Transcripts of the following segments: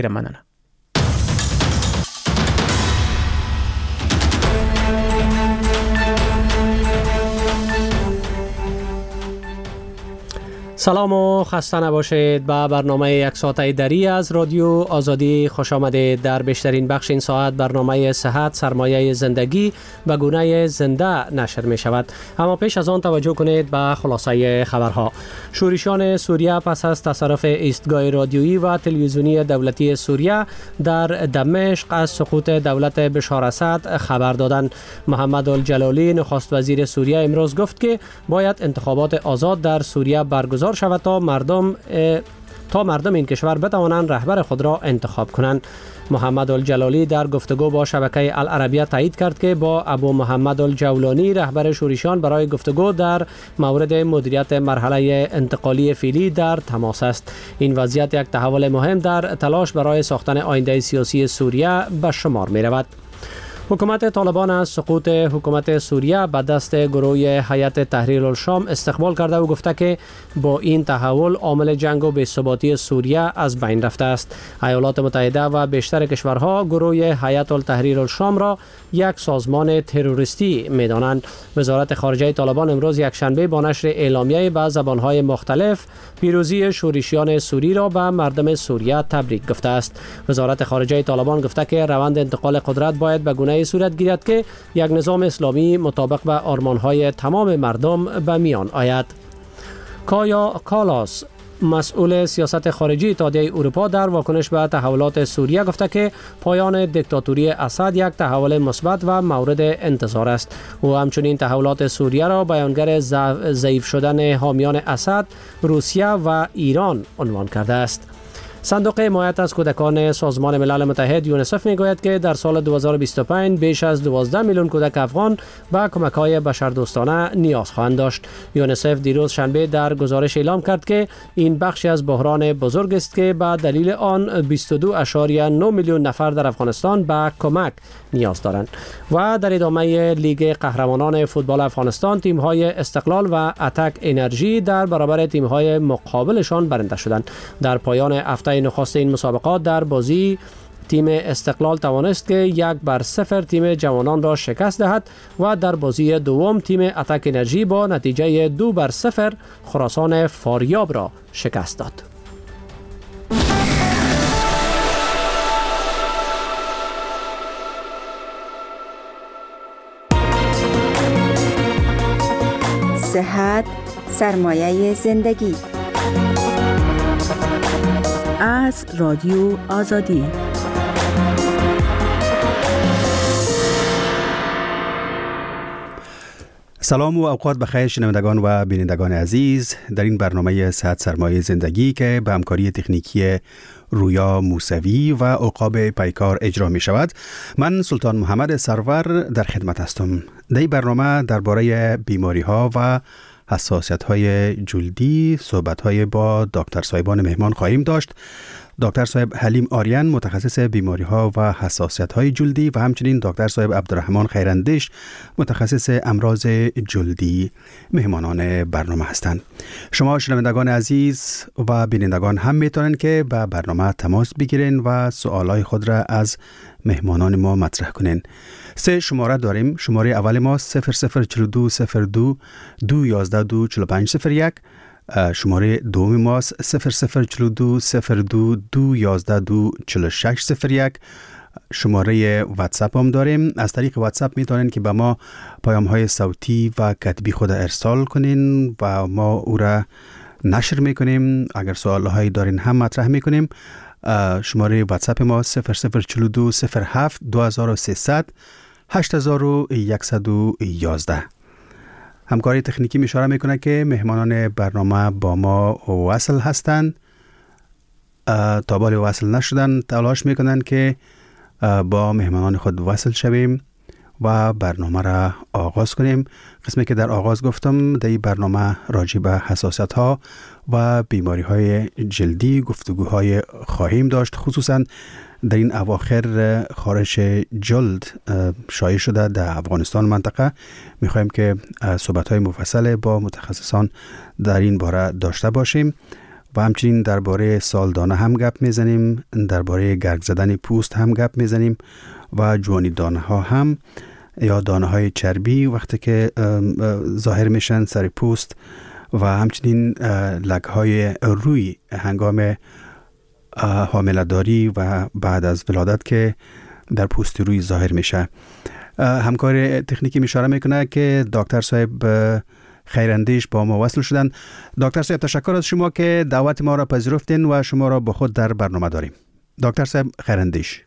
مننه. سلام و خسته نباشید. به برنامه یک ساعته دری از رادیو آزادی خوش آمدید. در بیشترین بخش این ساعت برنامه صحت سرمایه زندگی به گونه زنده نشر می شود. اما پیش از آن توجه کنید به خلاصه خبرها. شورشیان سوریه پس از تصرف ایستگاه رادیویی و تلویزیونی دولتی سوریه در دمشق از سقوط دولت بشار اسد خبر دادند. محمد الجلالی نخست وزیر سوریه امروز گفت که باید انتخابات آزاد در سوریه برگزار شود تا مردم این کشور بتوانند رهبر خود را انتخاب کنند. محمد الجلالی در گفتگو با شبکه العربیه تایید کرد که با ابو محمد الجولانی رهبر شورشیان برای گفتگو در مورد مدیریت مرحله انتقالی فعلی در تماس است. این وضعیت یک تحول مهم در تلاش برای ساختن آینده سیاسی سوریه به شمار می رود. حکومت طالبان از سقوط حکومت سوریه به دست گروه هیئت تحریر الشام استقبال کرده و گفته که با این تحول عامل جنگ و بی‌ثباتی سوریه از بین رفته است. ایالات متحده و بیشتر کشورها گروه هیئت تحریر الشام را یک سازمان تروریستی می‌دانند. وزارت خارجه طالبان امروز یکشنبه با نشر اعلامیه به زبان‌های مختلف پیروزی شورشیان سوری را به مردم سوریه تبریک گفته است. وزارت خارجه طالبان گفته که روند انتقال قدرت باید به گونه صورت گیرد که یک نظام اسلامی مطابق به آرمان‌های تمام مردم به میان آید. کایا کالاس مسئول سیاست خارجی اتحادیه اروپا در واکنش به تحولات سوریه گفته که پایان دیکتاتوری اسد یک تحول مثبت و مورد انتظار است. او همچنین تحولات سوریه را بیانگر ضعیف شدن حامیان اسد، روسیه و ایران عنوان کرده است. صندوق حمایت از کودکان سازمان ملل متحد یونیسف میگوید که در سال 2025 بیش از 12 میلیون کودک افغان به کمک‌های بشردوستانه نیاز خواهند داشت. یونیسف دیروز شنبه در گزارش اعلام کرد که این بخشی از بحران بزرگ است که به دلیل آن 22.9 میلیون نفر در افغانستان به کمک نیاز دارند. و در ادامه لیگ قهرمانان فوتبال افغانستان تیم‌های استقلال و اتک انرژی در برابر تیم‌های مقابلشان برنده شدند. در پایان هفته نخست این مسابقات در بازی تیم استقلال توانست که 1-0 تیم جوانان را شکست دهد و در بازی دوم تیم اتک انرژی با نتیجه 2-0 خراسان فاریاب را شکست داد. صحت سرمایه زندگی از رادیو آزادی. سلام و اوقات بخیر شنوندگان و بینندگان عزیز. در این برنامه صحت سرمایه زندگی که به همکاری تکنیکی رویا موسوی و عقاب پیکار اجرا می شود، من سلطان محمد سرور در خدمت هستم. در این برنامه درباره بیماری ها و حساسیت های جلدی صحبت های با دکتر صاحبان مهمان خواهیم داشت. دکتر صاحب حلیم آریان متخصص بیماری ها و حساسیت های جلدی و همچنین دکتر صاحب عبدالرحمن خیراندیش متخصص امراض جلدی مهمانان برنامه هستند. شما شنوندگان عزیز و بینندگان هم میتونن که به برنامه تماس بگیرین و سوالای خود را از مهمانان ما مطرح کنین. 3 شماره داریم. شماره اول ما 0042 02 211 24501. شماره دوم ما 0042 02 211 24601. شماره واتساپ هم داریم. از طریق واتساپ میتونین که به ما پیام های صوتی و کتبی خود ارسال کنین و ما او را نشر میکنیم. اگر سوال هایی دارین هم مطرح میکنیم. شماره واتساپ ما 0042 07 2300 8111. همکاری تکنیکی اشاره میکنه که مهمانان برنامه با ما وصل هستند. تا بالی وصل نشدن تلاش میکنن که با مهمانان خود وصل شویم و برنامه را آغاز کنیم. قسمی که در آغاز گفتم در این برنامه راجع به حساسیت ها و بیماری های جلدی گفتگوهای خواهیم داشت. خصوصا در این اواخر خارش جلد شایع شده در افغانستان منطقه. میخوایم که صحبت های مفصل با متخصصان در این باره داشته باشیم و همچنین درباره سالدانه هم گپ میزنیم، درباره گرگ زدن پوست هم گپ میزنیم و جوانی دانه ها هم یا دانه های چربی وقتی که ظاهر میشن سر پوست و همچنین لک های روی هنگام حامله‌داری و بعد از ولادت که در پوست روی ظاهر میشه. همکار تکنیکی اشاره میکنه که دکتر صاحب خیراندیش با ما وصل شدن. دکتر صاحب تشکر از شما که دعوت ما را پذیرفتین و شما را با خود در برنامه داریم. دکتر صاحب خیراندیش.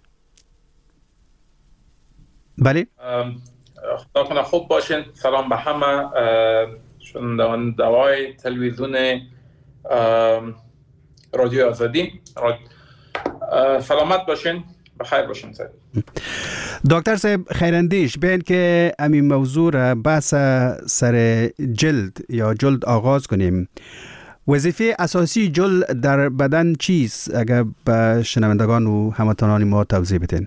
بله. خدا کنه خوب باشین. سلام به همه شنوندگان دوای تلویزیون رادیو آزادی. سلامت باشین، بخیر باشین. دکتر صاحب خیراندیش، بین که همین موضوع را بحث سر جلد یا جلد آغاز کنیم، وظیفه اساسی جلد در بدن چیست؟ اگر به شنوندگان و هموطنان ما توضیح بدین.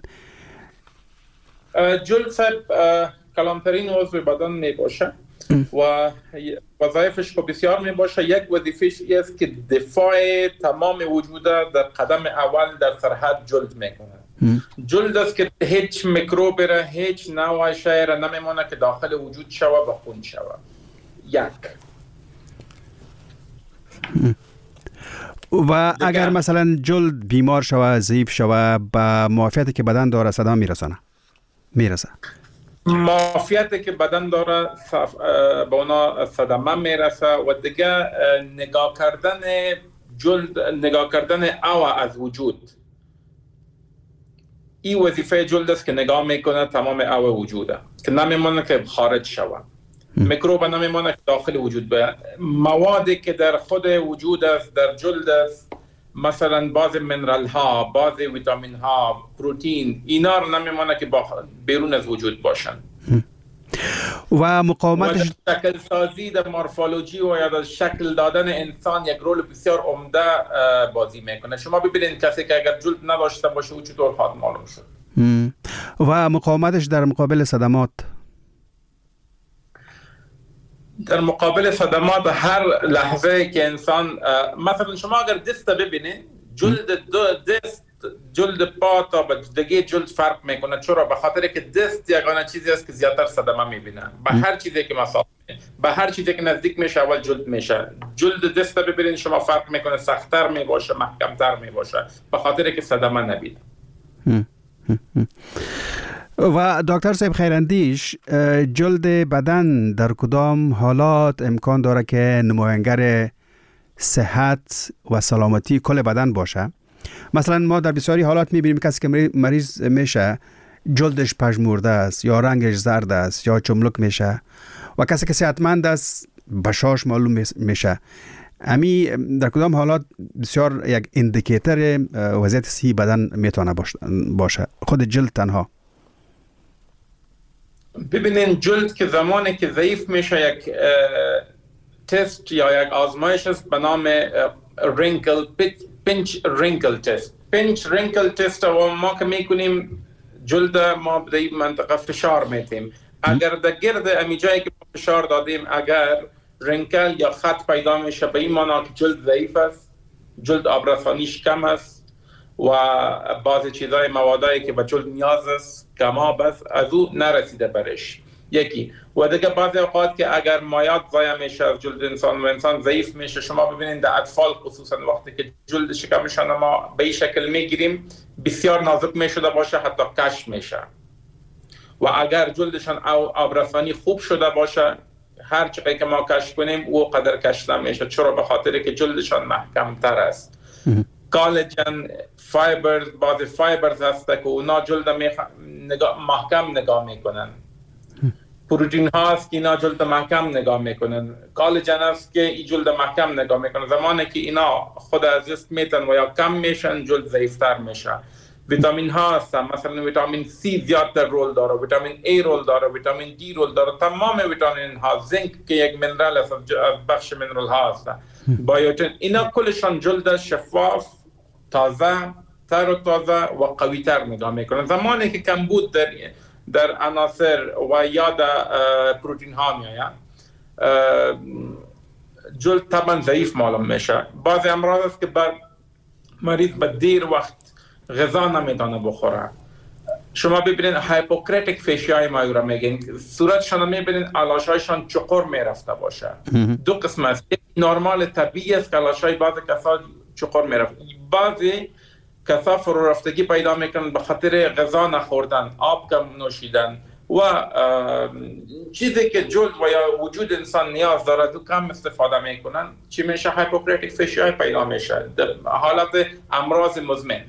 جلد صاحب کلانترین عضو بدن می باشه و وظایفش بسیار می باشه. یک وظیفش است که دفاع تمام وجود در قدم اول در سرحد جلد میکنه. جلد است که هیچ میکروب را، هیچ نوع شی را نمیمونه که داخل وجود شوه و خون شوه. یک. و اگر مثلا جلد بیمار شوه، ضعیف شوه، به معافیتی که بدن داره صدا میرسه. معافیتی که بدن داره به اونا صدمه میرسه و دیگه نگاه کردن جلد، نگاه کردن او از وجود، این وظیفه جلد است که نگاه میکنه تمام او وجوده که نمیمونه که خارج شوه. میکروب نمیمونه که داخل وجود به موادی که در خود وجود است، در جلد است، مثلا بعض منرال ها، بعض ویتامین ها، پروتین، اینا رو نمیمونه که بیرون از وجود باشن. و مقاومتش شکل سازی در مورفولوژی و یا در شکل دادن انسان یک رول بسیار عمده بازی میکنه. شما ببینید کسی که اگر جلد نداشته باشه او چطور خواهد معلوم شد. و مقاومتش در مقابل صدمات، در مقابل صدمات هر لحظه که انسان، مثلا شما اگر دست ببینید، جلد پا تا دیگه جلد فرق میکنه. چرا؟ به خاطر که دست یگانه چیزی است که زیادتر صدمه میبینه. به هر چیزی که مسافت، به هر چیزی که نزدیک میشه اول جلد میشه. جلد دست ببینید شما فرق میکنه، سخت‌تر میباشه، محکم‌تر میباشه، به خاطر که صدمه نبینه. و دکتر صاحب خیراندیش، جلد بدن در کدام حالات امکان داره که نماینگر صحت و سلامتی کل بدن باشه؟ مثلا ما در بسیاری حالات میبینیم کسی که مریض میشه جلدش پژمرده است یا رنگش زرد است یا چملک میشه و کسی که صحتمند است بشاش معلوم میشه. امی در کدام حالات بسیار یک اندیکیتور وضعیت صحی بدن میتونه باشه خود جلد تنها؟ ببینین جلد که زمانی که ضعیف میشه یک تست یا یک آزمایش است به نام پینچ رینکل تست. پینچ رینکل تست و ما که میکنیم جلد ما به این منطقه فشار میتیم. اگر در گرد امی جایی که فشار دادیم اگر رینکل یا خط پیدا میشه به این معنی که جلد ضعیف است، جلد آبرسانیش کم است و بعضی چیزای موادایی که به جلد نیاز است کماب است از او نرسیده برش. یکی و دیگه بعضی اوقات که اگر مایات ضایع میشه از جلد انسان و انسان ضعیف میشه، شما ببینید در اطفال خصوصا وقتی که جلد شکمشان ما به این شکل میگیریم بسیار نازک میشده باشه، حتی کش میشه و اگر جلدشان آبرسانی خوب شده باشه هر چقدر که ما کش کنیم او قدر کش نمیشه. چرا؟ به خاطر که جلدشان محکم تر است. کالاژن، فایبرز، بعضی فایبرز هست که اونا جلد محکم نگاه میکنن. پروتین هاست که اینا جلد محکم نگاه میکنن. کالاژن هست که این جلد محکم نگاه میکنن. زمانی که اینا خود از دست میتن و یا کم میشن جلد ضعیفتر میشه. ویتامین ها هستن، مثلا ویتامین C زیادتر رول داره، ویتامین A رول داره، ویتامین D رول داره. تمام ویتامین ها، زینک که یک منرال است، بخش منرال ها هستن، بایوتین، اینا کلشان جلد شفاف، تازه، تر و تازه و قوی تر نگاه میکنن. زمانی که کمبود در عناصر و یا در پروتین ها میاید جلد طبعا ضعیف معلوم میشه. بعضی امراض است که مریض به دیر وقت غذا نمیتونه بخوره. شما ببینید هایپوکراتیک فیشیای ما رو میگین، صورتشان میبینید علاشایشان چقور میرفته باشه. دو قسم است، یک نرمال طبیعی است که علاشای بعضی کسا چقور میرفت، بعضی کسا فرو رفتگی پیدا میکنن به خاطر غذا نخوردن، آب کم نوشیدن و چیزی که جلد و یا وجود انسان نیاز داره دو کم استفاده میکنن، چی میشه؟ هایپوکراتیک فیشیای پیدا میشه، حالت امراض مزمن.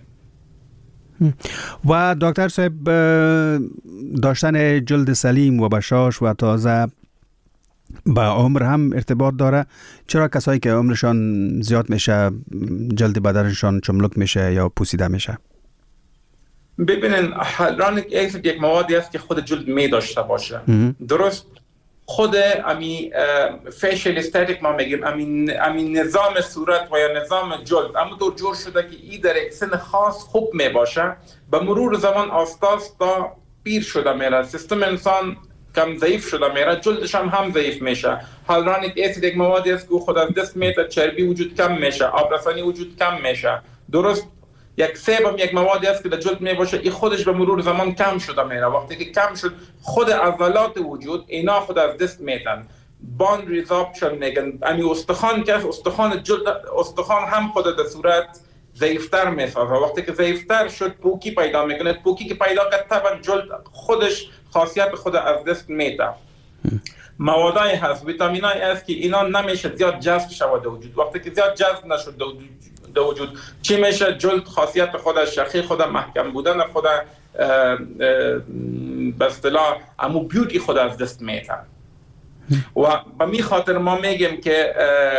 و دکتر صاحب، داشتن جلد سلیم و بشاش و تازه با عمر هم ارتباط داره؟ چرا کسایی که عمرشان زیاد میشه جلد بدنشان چملک میشه یا پوسیده میشه؟ ببینین هیالورونیک اسید یک موادی است که خود جلد می داشته باشه. درست خود امی فیشل استاتیک ما میگیم، امی نظام صورت و یا نظام جلد اما دور جور شده که ای در یک سن خاص خوب می باشه، به مرور زمان آستا پیر شده میره، سیستم انسان کم ضعیف شده میره، جلدش هم ضعیف میشه. هیالورونیک اسید یک موادی است که خود از دست میاد، چربی وجود کم میشه، آبرسانی وجود کم میشه. درست یک سیب یک موادی است که در جلد می باشه، این خودش به مرور زمان کم شده میره. وقتی که کم شد خود عضلات وجود اینا خود از دست میتن، باند ریزابشن میگن. امی استخوان که استخوان جلد، استخوان هم خود در صورت ضعیفتر میسازه. وقتی که ضعیفتر شد پوکی پیدا میکنه، پوکی که پیدا کرد طبعا جلد خودش خاصیت خود از دست میده. موادای هست، ویتامینای هست که اینا نمیشه زیاد جذب شود در وجود. وقتی که زیاد جذب نشد در وجود چی میشه؟ جلد خاصیت خودش، شخی خود، محکم بودن خود، به اصطلاح امو بیوتی خود از دست میده. و به می خاطر ما میگیم که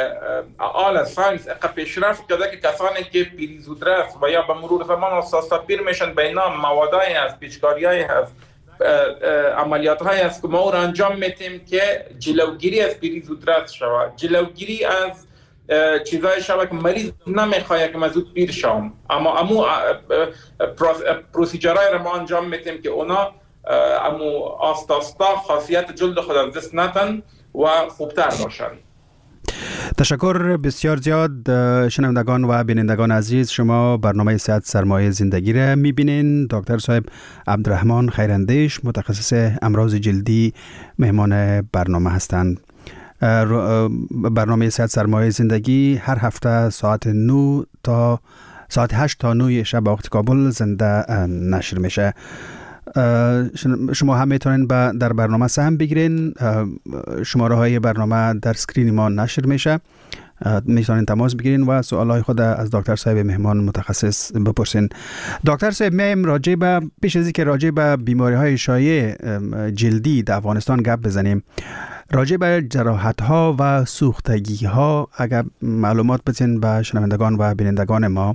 آل ساینس اقا پیشرفت کرده که کسانی که پیری زودرس و یا به مرور زمان اساسا پیر میشن، به اینا موادای هست، پیچکاریای هست، عملیات های هست که ما او را انجام میتیم که جلوگیری از پیری زودرس شود، جلوگیری از چیزای شبه که مریض نمیخواه که مزود پیر شام. اما امو پروسیجرهای را ما انجام میتیم که اونا امو آستا خاصیت جلد خود از دست نتن و خوبتر باشن. تشکر بسیار زیاد. شنوندگان و بینندگان عزیز، شما برنامه صحت سرمایه زندگی را میبینین. دکتر صاحب عبدالرحمن خیراندیش، متخصص امراض جلدی، مهمان برنامه هستند. برنامه صحت سرمایه زندگی هر هفته ساعت 9 تا ساعت 8 تا 9 شب وقت کابل زنده نشر میشه. شما هم میتونین در برنامه سهم بگیرین. شماره های برنامه در سکرین ما نشر میشه، میتونین تماس بگیرین و سوالای خود از دکتر صاحب مهمان متخصص بپرسین. دکتر صاحب، میم راجع به پیش از اینکه راجع به بیماری های شایع جلدی در افغانستان گپ بزنیم، راجع به جراحت ها و سوختگی ها اگر معلومات بدین به شنوندگان و بینندگان ما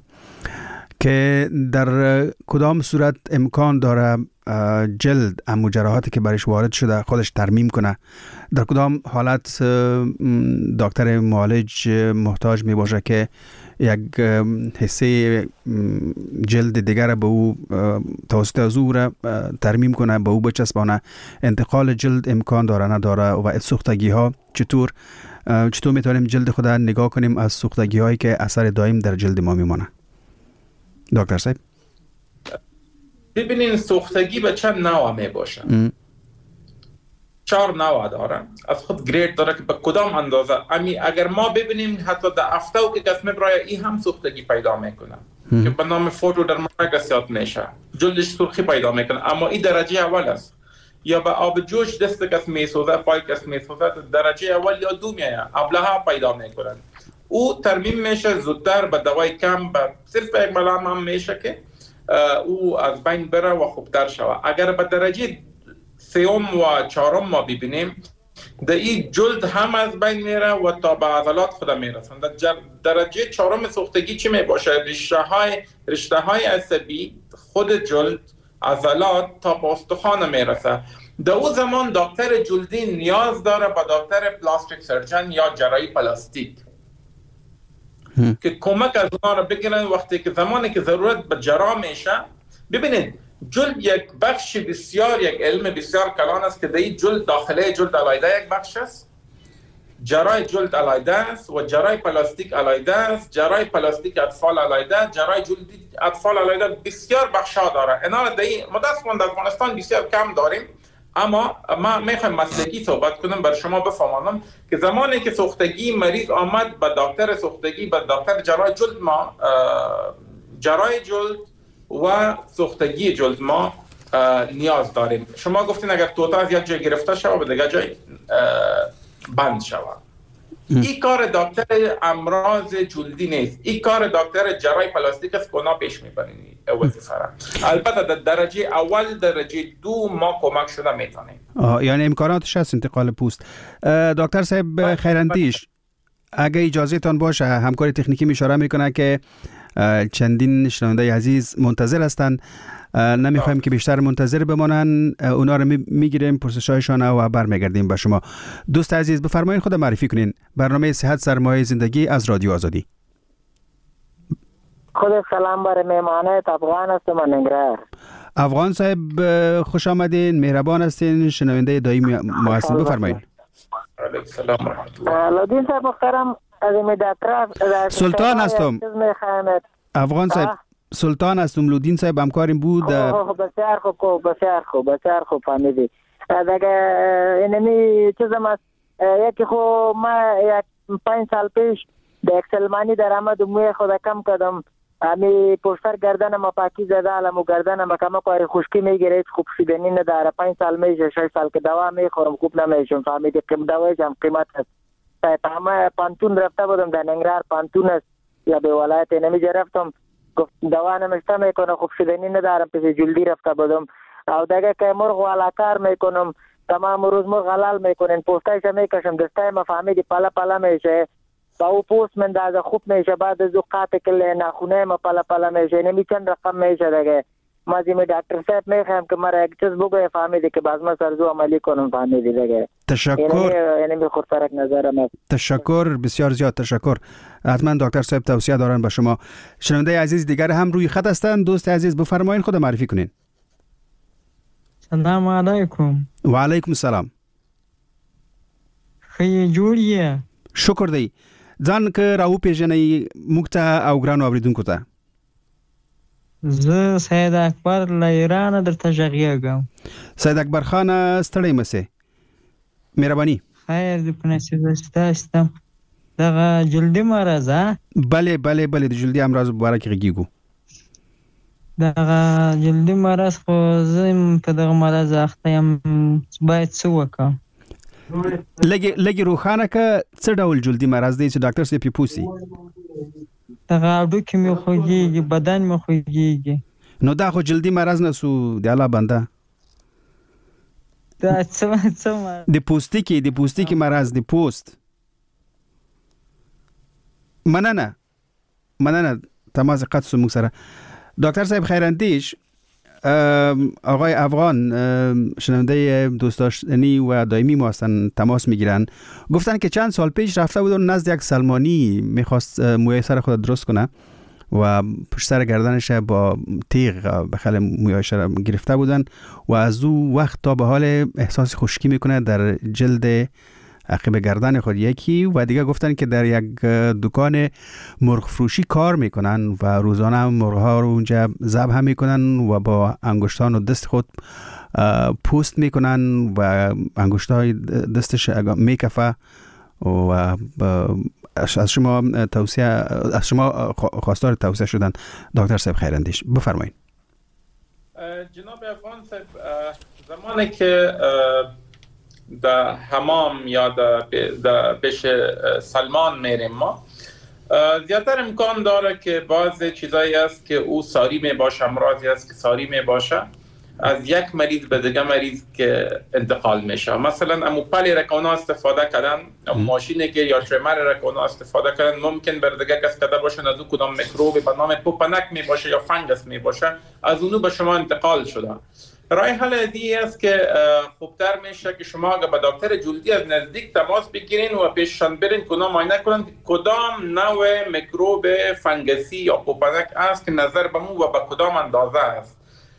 که در کدام صورت امکان داره جلد امو جراحاتی که برش وارد شده خودش ترمیم کنه، در کدام حالت دکتر معالج محتاج می باشه که یک حصه جلد دیگر به او توسط از او را ترمیم کنه، به او بچسبانه. انتقال جلد امکان داره نداره و سوختگی ها چطور میتونیم جلد خود نگاه کنیم از سوختگی هایی که اثر دائم در جلد ما میمونه؟ دکتر صاحب ببینین سوختگی به چند نوع می باشه. 4 نوع داره، از خود گرید داره که به کدام اندازه. اگر ما ببینیم حتی در افتاو که کس میبرای این هم سوختگی پیدا میکنه که به نام فوتو در مرگسیات میشه، جلدش سرخی پیدا میکنه، اما این درجه اول است. یا به آب جوش دست کس میسوزه، پای کس میسوزه، درجه اول یا 2 میایه، ابله‌ها پیدا میکنن. او ترمیم میشه زودتر به دوای کم، به صرف یک ملام هم میشه که او از بین بره و خوبتر شود. اگر به درجه 3 و 4 ما ببینیم، در این جلد هم از بین میره و تا به عضلات خود میرسن. در درجه 4 سوختگی چی می باشه؟ رشته های عصبی، خود جلد، عضلات تا به استخوان میرسه. در او زمان دکتر جلدی نیاز داره به دکتر پلاستیک سرجن یا جراحی پلاستیک که کمک از اونا رو بگیرن وقتی که زمانی که ضرورت به جراح میشه. ببینید جلد یک بخش بسیار، یک علم بسیار کلان است که در این جلد، داخله جلد علایده یک بخش است، جراح جلد علیده است و جراح پلاستیک علیده است. جراح پلاستیک اطفال علیده، جراح جلدی اطفال علیده، بسیار بخشا داره. اینا را متاسفانه در افغانستان بسیار کم داریم. اما ما میخوایم مسلکی صحبت کنم، بر شما بفهمانم که زمانی که سوختگی مریض آمد به دکتر سوختگی، به دکتر جراح جلد، ما جراح جلد و سوختگی جلد ما نیاز داریم. شما گفتین اگر توتا از یک جای گرفته شود به دیگر جای بند شود. این کار دکتر امراض جلدی نیست، این کار دکتر جراح پلاستیک است که اونا پیش میبرین وظیفه را. البته در درجه اول، درجه دو ما کمک شده میتونیم. یعنی امکاناتش هست انتقال پوست. دکتر صاحب خیراندیش، اگه اجازه تان باشه، همکار تکنیکی اشاره میکنه که چندین شنونده عزیز منتظر هستند، نمیخوایم که بیشتر منتظر بمانن، اونا رو میگیریم پرسشایشان و برمیگردیم به شما. دوست عزیز بفرمایید خود معرفی کنین. برنامه صحت سرمایه زندگی از رادیو آزادی. خود سلام بر مهمانت، افغان هستم من نگران. افغان صاحب خوش آمدین، مهربان هستین، شنونده دائمی ما هستین، بفرمایید. علیکم السلام و رحمت الله. لودین صاحب محترم، از دکتر سلطان هستم. افغان صاحب سلطان هستم. لودین صاحب همکاریم بود. بسیار خوب فهمیدی. دیگه اینمی چیزم است، یکی خو ما 5 سال پیش در سلمانی در آمد و موی خود کم کردم. امی پشتر گردنم پاکی زده علم و گردنم کم کاری خشکی میگیره، هیچ خوب سیبنی نداره. 5 سال میشه، 6 سال که دوا میخورم خوب نمیشم. فهمیدی دوایش هم قیمت هست. تمام پانتون رفته بودم در ننگرهار، پانتون است یا به ولایت نمیجه رفتم، گفت دوا نمیشته میکنه، خوب شدنی ندارم، پیش جلدی رفته بودم. او دیگه که مرغ والا کار میکنم، تمام روز مرغ حلال میکنن، پوستایش میکشم، دستای ما فهمیدی پلا میشه، با او پوست من دازه خوب میشه، بعد از او قاطع کله ناخونه ما پلا میشه، نمیچند رقم میشه. دیگه ما زیمی دکتر صاحب میخوایم که مرا یک چیز بگوی، فهمیدی که باز ما سرزو عملی کنم. فهمیدی دیگه. تشکر. یعنی خود فرق نظرم. تشکر، بسیار زیاد تشکر. حتما دکتر صاحب توصیه دارن به شما. شنونده عزیز دیگر هم روی خط هستند. دوست عزیز بفرمایید خود معرفی کنین. سلام علیکم. و علیکم السلام. خیلی جوړیه. شکر دی. ځان که راو پیژنې موږ ته او ګرانو اوریدونکو ته. زه سید اکبر له ایران درته غږیږم. سید اکبر خان ستړی مسئ. مهرباني. خیر دې په نصیب ستاسو. دغه جلدی مرض ها؟ بله د جلدی امراض مبارک غږیږو. دغه جلدی مرض خو زه په دغه مرض اخته یم، باید څه وکړم؟ لګي روښانه که څه ډول جلدی مرض دی چې ډاکټر صاحب پوسی؟ دغه هډوکي مې خوږیږي، بدن مې خوږیږي. نو دا خو جلدی مرض نه سو، دی الله بنده. دا څه د پوستکي مرض دی، پوست. مننه تماس قطع سو موږ سره. دکتر صاحب خیراندیش، آقای افغان شنونده دوست داشتنی و دائمی ما هستن، تماس میگیرن، گفتن که چند سال پیش رفته بودن نزد یک سلمانی، میخواست موی سر خود درست کنه و پشت سر گردنش با تیغ بخل مویش را گرفته بودن و از او وقت تا به حال احساس خشکی میکنه در جلد عقب گردن خود یکی، و دیگه گفتن که در یک دکان مرغ فروشی کار میکنن و روزانه مرغ ها رو اونجا ذبح میکنن و با انگشتان و دست خود پوست میکنن و انگشتای دستش میکفه. و از شما خواستار توصیه شدن دکتر صاحب خیراندیش، بفرمایید. جناب افغان صاحب، زمانی که در حمام یا در پیش سلمان میریم ما، زیادتر امکان داره که بعض چیزایی است که او ساری می باشه، امراضی است که ساری می باشه، از یک مریض به دیگه مریض که انتقال میشه. مثلا اموپلی رکونا استفاده کردن، ماشینی که یا تریمر رکونا استفاده کردن، ممکن بر دیگه کس کده باشه از او کدام میکروب به نام پوپنک می باشه یا فنگس می باشه، از اونو به شما انتقال شده. راه حل دیگه است که خوبتر میشه که شما اگه به دکتر جلدی از نزدیک تماس بگیرین و پیششان برین که اونا معاینه کنن کدام نوع میکروب فنگسی یا پوپنک است که نظر به مو و به کدام اندازه است.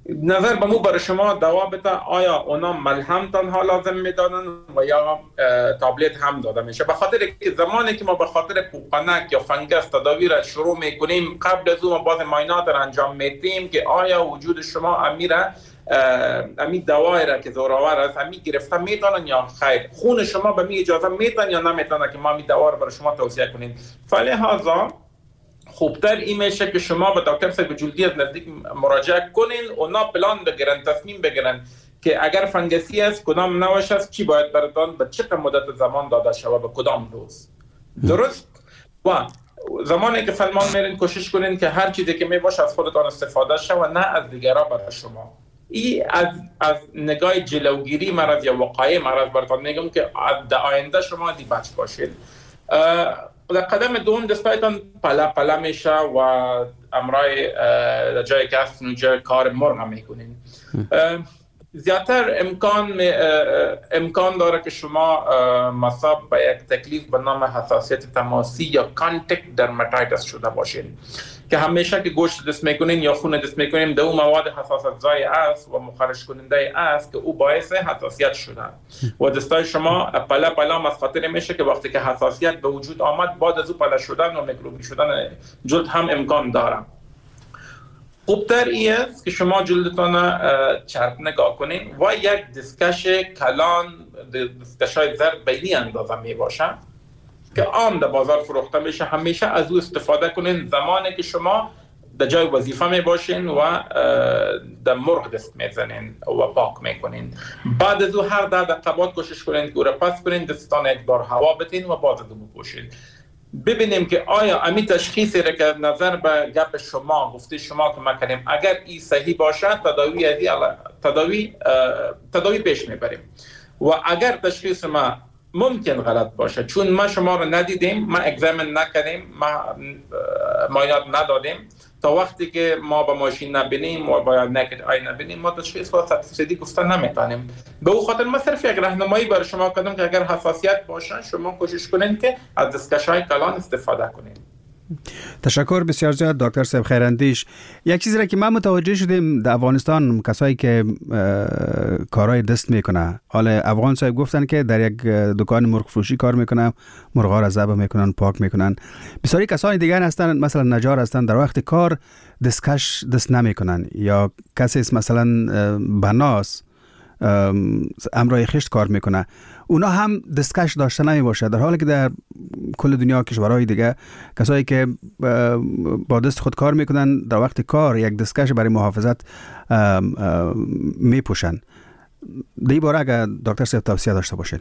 نظر به مو برای شما دوا بده آیا اونا ملهم تنها لازم میدانن و یا تابلت هم داده میشه. به خاطر که زمانی که ما به خاطر پوپنک یا فنگس تداوی را شروع میکنیم قبل از اون ما باز ماینات را انجام میدیم که آیا وجود شما امی دوایی را که زوراور است امی گرفته میتونن یا خیر، خون شما به می اجازه میتونن یا نمیتونن که ما می دوا را برای شما توصیه کنیم. فلهذا خوبتر این میشه که شما به دکتر صاحب جلدی از نزدیک مراجعه کنین، اونا پلان بگیرن، تصمیم بگیرن که اگر فنگسی است کدام نوش است، چی باید براتون به چه مدت زمان داده شود، به کدام دوز. درست؟ و زمانی که فرمان میرین کوشش کنین که هر چیزی که میباشه از خودتان استفاده شه و نه از دیگران برای شما. این از نگاه جلوگیری مرض یا وقایع مرض براتون میگم که در آینده شما دی بچ باشید. در قدم دوم دستایتان پلا میشه و امرای در جایی که هستن اونجا کار مرغ میکنین. زیادتر امکان داره که شما مصاب به یک تکلیف به نام حساسیت تماسی یا کانتکت درماتایتس شده باشین که همیشه که گوشت دست میکنین یا خون دست میکنین در اون مواد حساسیت زای است و مخرج کننده است که او باعث حساسیت شده و دستای شما پلا مسخاطر میشه که وقتی که حساسیت به وجود آمد بعد از او پلا شدن و میکروبی شدن جلد هم امکان داره. خوبتر این است که شما جلدتان چرب نگاه کنین و یک دستکش کلان، دستکشای زرد بینی اندازه می باشه که عام در بازار فروخته میشه. همیشه از او استفاده کنین زمانی که شما در جای وظیفه می باشین و در مرغ دست میزنین و پاک میکنین. بعد از او هر 10 دقیقه بعد کوشش کنین که او را پس کنین، دستتان یک بار هوا بدین و باز از او بپوشین. ببینیم که آیا امی تشخیصی را که نظر به گپ شما گفته شما که ما کنیم اگر این صحیح باشه تداوی پیش میبریم و اگر تشخیص ما ممکن غلط باشه چون ما شما رو ندیدیم، ما اگزامین نکردیم، ما معاینات ندادیم، تا وقتی که ما با ماشین نبینیم و با نکد آی نبینیم ما تشخیص و صدی گفتن نمیتونیم. به او خاطر ما صرف یک راهنمایی برای شما کردم که اگر حساسیت باشه شما کوشش کنین که از دستکش‌های کلان استفاده کنین. تشکر بسیار زیاد دکتر صاحب خیراندیش. یک چیزی را که من متوجه شدیم در افغانستان کسایی که کارهای دست میکنه، حالا افغان صاحب گفتن که در یک دکان مرغ فروشی کار میکنن، مرغا را ذبح میکنن، پاک میکنن. بسیاری کسانی دیگر هستن مثلا نجار هستن در وقت کار دستکش دست نمیکنن، یا کسی مثلا بناس امرای خشت کار میکنه، اونا هم دستکش داشته نمی باشه، در حالی که در کل دنیا کشورهای دیگه کسایی که با دست خود کار میکنن در وقت کار یک دستکش برای محافظت میپوشن. در این باره اگر دکتر صاحب توصیه داشته باشین.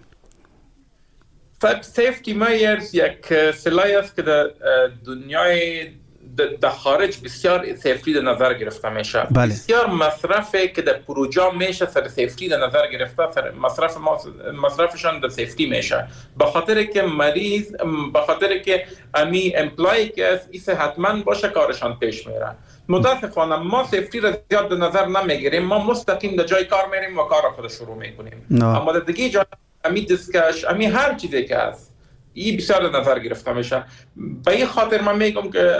سیفتی میجرز یک سلاحی است که در دنیای در خارج بسیار سیفتی در نظر گرفته میشه. بله. بسیار مصرفی که در پروژه میشه سر سیفتی در نظر گرفته، سر مصرفشان در سیفتی میشه، به خاطر که مریض، به خاطر که امی امپلای که است ایسه حتما باشه کارشان پیش میره. متاسفانه ما سیفتی را زیاد در نظر نمیگیریم، ما مستقیم در جای کار میریم و کار خود شروع میکنیم. اما در دیگه جا امی دستکش، امی هر چیزی که است این بسیار نظر گرفته میشه. به این خاطر من میگم که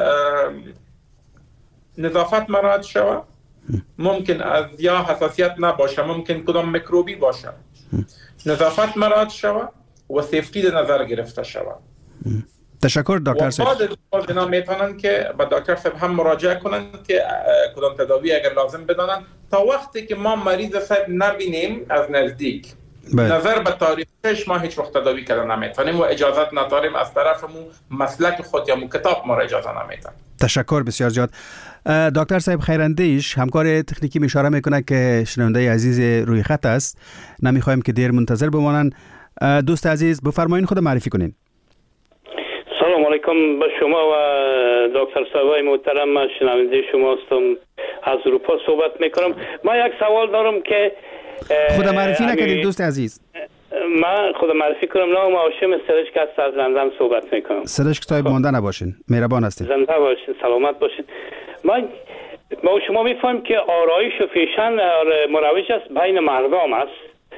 نظافت مراعات شود، ممکن از یا حساسیت نباشه، ممکن کدام میکروبی باشه، نظافت مراعات شود و سیفتی در نظر گرفته شود. تشکر دکتر صاحب. بعد اینا میتونن که با دکتر صاحب هم مراجعه کنن که کدام تداوی اگر لازم بدانن، تا وقتی که ما مریض صاحب نبینیم از نزدیک. نظر به تاریخ ما هیچ وقت تداوی کردن نمیتونیم و اجازت نداریم از طرفمون مسلک خود یا کتاب ما را اجازه نمیتن. تشکر بسیار زیاد. دکتر صاحب خیراندیش همکار تکنیکی اشاره میکنه که شنونده عزیز روی خط است، نمیخوایم که دیر منتظر بمانن. دوست عزیز بفرمایید خود معرفی کنین. سلام علیکم به شما و دکتر صاحب محترم، من شنونده شما هستم، از اروپا صحبت میکنم. من یک سوال دارم که خود معرفی نکردید دوست عزیز. من خود معرفی کنم، نام هاشم سرشک است، از لندن صحبت میکنم. سرشک صاحب مانده نباشین، مهربان هستین. زنده باشین، سلامت باشین. ما شما میفهمیم که آرایش و فیشن مروج است بین مردم است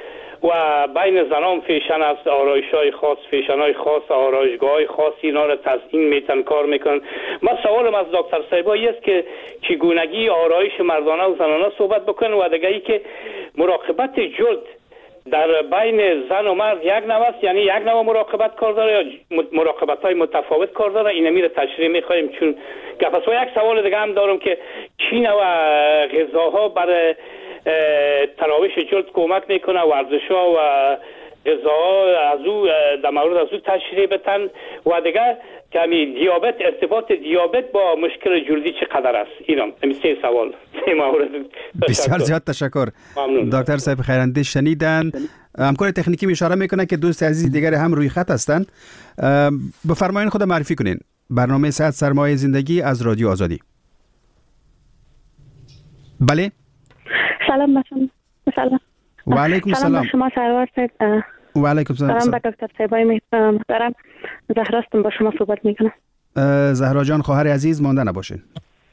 و بین زنان فیشن است، آرایش‌های خاص، فیشن‌های خاص، آرایشگاه‌های خاص اینا را تزیین میتن، کار میکنن. من سوالم از دکتر صاحبایی است که چگونگی آرایش مردانه و زنانه صحبت بکنن و دیگه ای که مراقبت جلد در بین زن و مرد یک نوع است، یعنی یک نوع مراقبت کار داره یا مراقبت‌های متفاوت کار داره؟ این میره تشریح می‌خوایم چون گپ است. و یک سوال دیگه هم دارم که چی نوع غذاها برای تراوش جلد کمک میکنه، ورزش‌ها و غذاها از او در مورد از او تشریح بتن و دیگه کمی دیابت، ارتباط دیابت با مشکل جلدی چقدر است؟ اینا همین سه سوال، سه مورد. بسیار زیاد تشکر. دکتر صاحب خیراندیش شنیدن. همکار تکنیکی اشاره میکنه که دوست عزیز دیگر هم روی خط هستند. بفرمایید خود معرفی کنین. برنامه صحت سرمایه زندگی از رادیو آزادی. بله. سلام مثلا. و علیکم سلام. شما سرور صاحب. و علیکم سلام. سلام به دکتر صاحبای محترم. زهراستم با شما صحبت میکنم. زهرا جان خواهر عزیز مانده نباشین.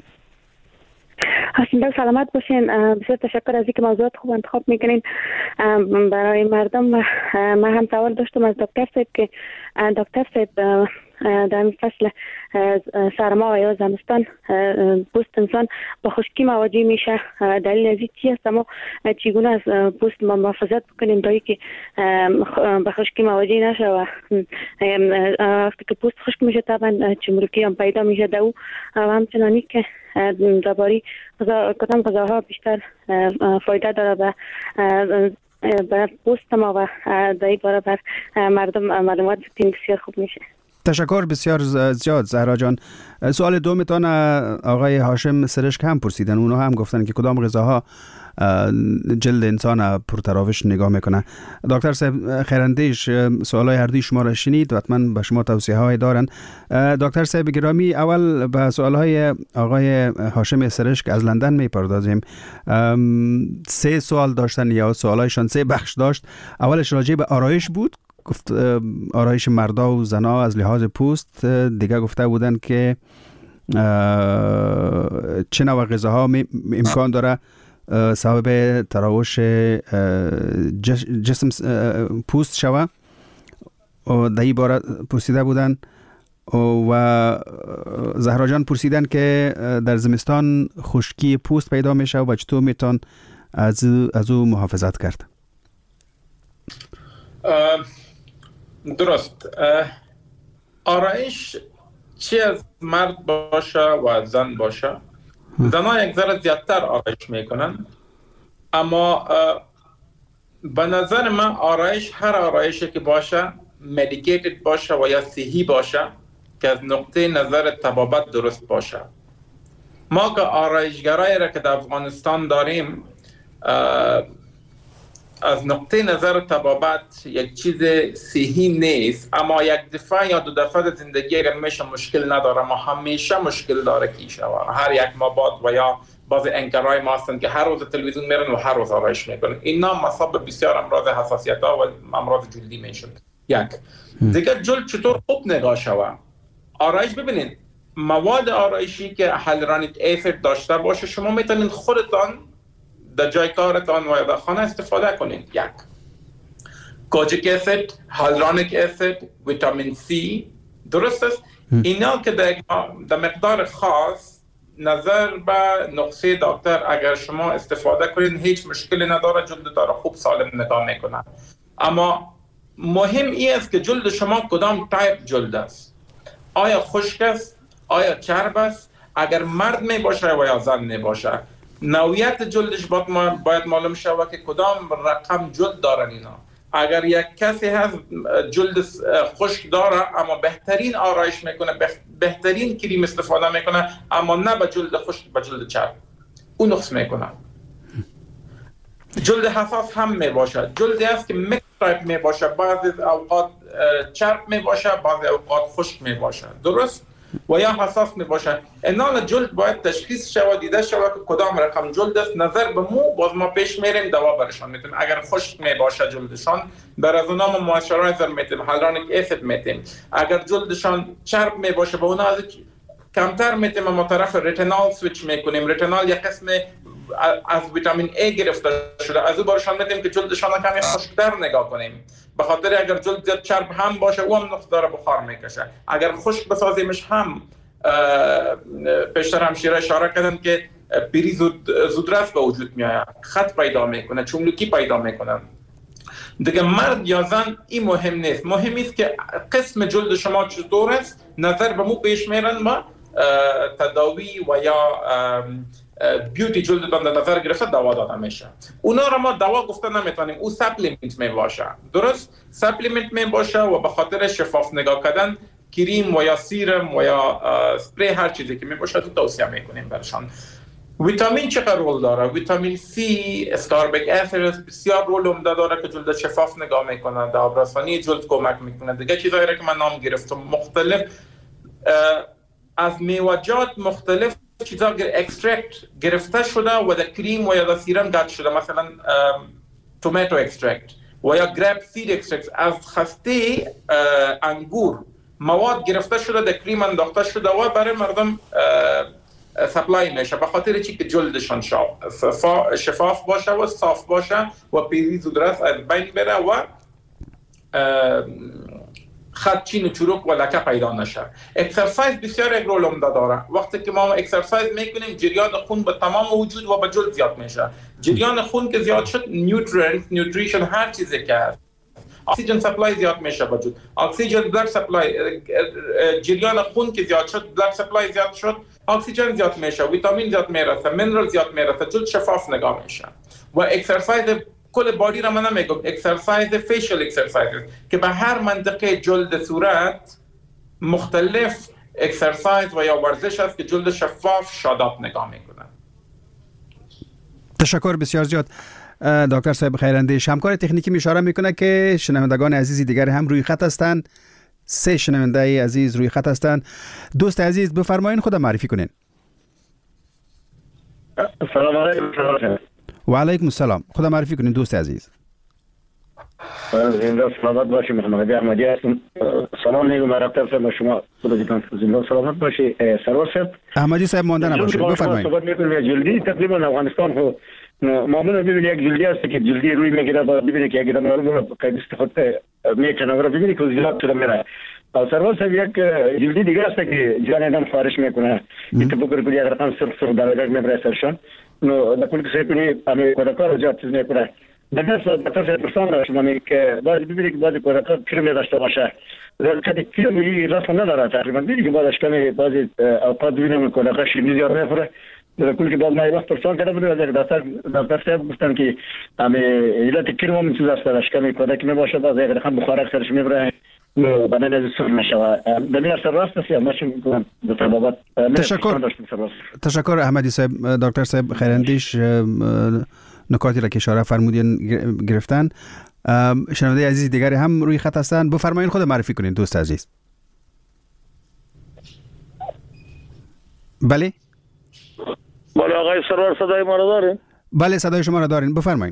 حسین سلامت باشین. بسیار تشکر از اینکه موضوعات خوب انتخاب میکنین برای مردم. من هم سوال داشتم از دکتر صاحب که دکتر صاحب در این فصل سرما یا زمستان پوست انسان با خشکی مواجه میشه. دلیل از این چی است؟ ما چگونه از پوست ما محافظت بکنیم تا اینکه به خشکی مواجه نشه و وقتی که پوست خشک میشه طبعا چمرکی هم پیدا میشه دو و همچنانی که درباره کدام غذاها بیشتر فایده داره به پوست ما و در این باره بر مردم معلومات بدیم بسیار خوب میشه. تشکر بسیار زیاد زهرا جان. سوال دومتان آقای هاشم سرشک هم پرسیدن. اونا هم گفتن که کدام غذاها جلد انسان پرتراوش نگاه میکنه. دکتر صاحب خیراندیش سوالای هر دوی شما را شنید و حتما به شما توصیه های دارن. دکتر صاحب گرامی، اول به سوالهای آقای هاشم سرشک از لندن میپردازیم. 3 سوال داشتن یا سوالایشان 3 بخش داشت. اولش راجع به آرایش بود، گفت آرایش مردا و زنا از لحاظ پوست. دیگه گفته بودن که چه نوع غذاها امکان داره سبب تراوش جسم پوست شوه و در این باره پرسیده بودن. و زهرا جان پرسیدن که در زمستان خشکی پوست پیدا میشه و چطور میتون از او محافظت کرد؟ درست. آرایش چی از مرد باشه و زن باشه، زنها یک ذره زیادتر آرایش میکنن، اما به نظر من آرایش، هر آرایشی که باشه مدیکیتد باشه و یا صحی باشه که از نقطه نظر طبابت درست باشه. ما که آرایشگرایی را که در افغانستان داریم از نقطه نظر طبابت یک چیز صحی نیست، اما یک دفعه یا 2 دفعه زندگی اگر میشه مشکل نداره، ما همیشه مشکل داره کیشه و هر یک ما بعد و یا بعض انکرای ما هستن که هر روز تلویزیون میرن و هر روز آرایش میکنن. اینا مسبب بسیار امراض حساسیت ها و امراض جلدی میشن. یک دیگه جلد چطور خوب نگاه شوه. آرایش ببینید، مواد آرایشی که هیالورونیک اسید داشته باشه شما میتونید خودتان در جای کارتان و در خانه استفاده کنید. یک کوجیک اسید، هیالورونیک اسید، ویتامین سی، درست است. اینا که در مقدار خاص نظر به نقطه دکتر اگر شما استفاده کنید هیچ مشکلی نداره، جلد داره خوب سالم نگاه میکنه. اما مهم این است که جلد شما کدام تایپ جلد است. آیا خشک است؟ آیا چرب است؟ اگر مرد می باشه و یا زن می باشه، نوعیت جلدش باید معلوم شود که کدام رقم جلد دارن اینا. اگر یک کسی هست جلد خشک داره اما بهترین آرایش میکنه، بهترین کریم استفاده میکنه، اما نه به جلد خشک، به جلد چرب، اون نقص میکنه. جلد حساس هم می باشه، جلدی است که میکس تایپ می باشه، بعضی اوقات چرب می باشه، بعضی اوقات خشک می باشه، درست؟ و یا حساس می باشه. اینا جلد باید تشخیص شود، دیده شود که کدام رقم جلد است. نظر به مو باز ما پیش میریم دوا برشان میتیم. اگر خشک می باشه جلدشان بر از اونا ما موئسچرایزر میتیم، هیالورونیک اسید میتیم. اگر جلدشان چرب می باشه به اونا کمتر میتیم ما طرف رتینال سویچ میکنیم. رتینال یک قسم از ویتامین A گرفته شده، از او برشان میدیم که جلدشان کمی خشک‌تر نگاه کنیم، به خاطر اگر جلد زیاد چرب هم باشه او هم نقص داره بخار میکشه. اگر خشک بسازیمش هم پیشتر همشیره اشاره کردن که پیری زودرس به وجود میاد، خط پیدا میکنه، چملوکی پیدا میکنه. دیگه مرد یا زن این مهم نیست، مهم است که قسم جلد شما چطور است، نظر به مو پیش میرن با تداوی و یا بیوتی جلدتان در نظر گرفته دوا داده میشه. اونا را ما دوا گفته نمیتونیم، او سپلیمنت می باشه، درست؟ سپلیمنت می باشه و به خاطر شفاف نگاه کردن کریم و یا سیرم و یا سپری هر چیزی که می باشه تو توصیه میکنیم برشان. ویتامین چقدر رول داره؟ ویتامین سی، اسکاربیک اسید بسیار رول عمده داره که جلد شفاف نگاه میکنه، در آبرسانی جلد کمک میکنه. دیگه چیزایی را که من نام گرفتم مختلف از میوه‌جات مختلف چیزا اکسترکت گرفته شده و در کریم و یا در سیرم قطع شده، مثلا توماتو اکسترکت و یا گریپ سید اکسترکت از خسته انگور مواد گرفته شده در کریم انداخته شده و برای مردم سپلای میشه، به خاطر چی که جلدشان شفاف باشه و صاف باشه و پیری زودرس از بین بره و خط چین و چروک و لکه پیدا نشه. اکسرسایز بسیار یک رول عمده داره. وقتی که ما اکسرسایز میکنیم جریان خون به تمام وجود و به جلد زیاد میشه. جریان خون که زیاد شد نیوتریشن هر چیزی که هست، اکسیژن سپلای زیاد میشه به وجود، اکسیژن بلاد سپلای، جریان خون که زیاد شد، بلاد سپلای زیاد شد، اکسیژن زیاد میشه، ویتامین زیاد میرسه، مینرال زیاد میرسه، جلد شفاف نگاه میشه. و اکسرسایز کل بادی را من نمیگم، اکسرسایز فیشل اکسرسایز که به هر منطقه جلد صورت مختلف اکسرسایز و یا ورزش است که جلد شفاف شاداب نگاه میکنه. تشکر بسیار زیاد دکتر صاحب خیراندیش. همکار تکنیکی اشاره میکنه که شنوندگان عزیزی دیگر هم روی خط هستند. 3 شنونده عزیز روی خط هستند. دوست عزیز بفرمایید خود معرفی کنین. سلام علیکم. و علیکم السلام. خود معرفی کنین دوست عزیز. زنده سلامت باشی. محمد احمدی هستم. سلام علیکم دکتر صاحب، شما خودتان زنده سلامت باشی. سرور صاحب احمدی صاحب مانده نباشید، بفرمایید. صحبت میکنیم جلدی تقریبا افغانستان خو معمولا ببینید یک جلدی هست که جلدی روی میگیره، بعد ببینید که اگر نورمال قیدست خود میکنه و ببینید که زیاد شده میره. سرور صاحب یک جلدی دیگه است که جان آدم خارج میکنه. اتفاقی که اگر رقم سرخ درجه میبره سرشان نو نکول که سیکنی امی کودکار زیاد چیز میکنه. دکتر صاحب پرسان داشت منی که بعد ببینید که بعد کودکار کرم داشته باشه، کدی کرمی راست نداره تقریبا. ببینید که بعدش کمی بعضی اوقات ببینیم کودکار شیمی زیاد میخوره. کل که بعد ما وقت پرسان کرده بودیم از دکتر صاحب گفتن که امی علت کرم هم چیز است داشت کمی کودک میباشه، بعد یک رقم بخار سرش میبره بدن از سر میشه. دلیل اصل راست است یا ماشین میکنم دکتر بابت. تشکر احمدی صاحب. دکتر صاحب خیراندیش نکاتی را که اشاره فرمودین گرفتن. شنونده عزیز دیگری هم روی خط هستند، بفرمایید خود معرفی کنین دوست عزیز. بله بله آقای سرور صدای ما را دارین؟ بله صدای شما را دارین، بفرمایید.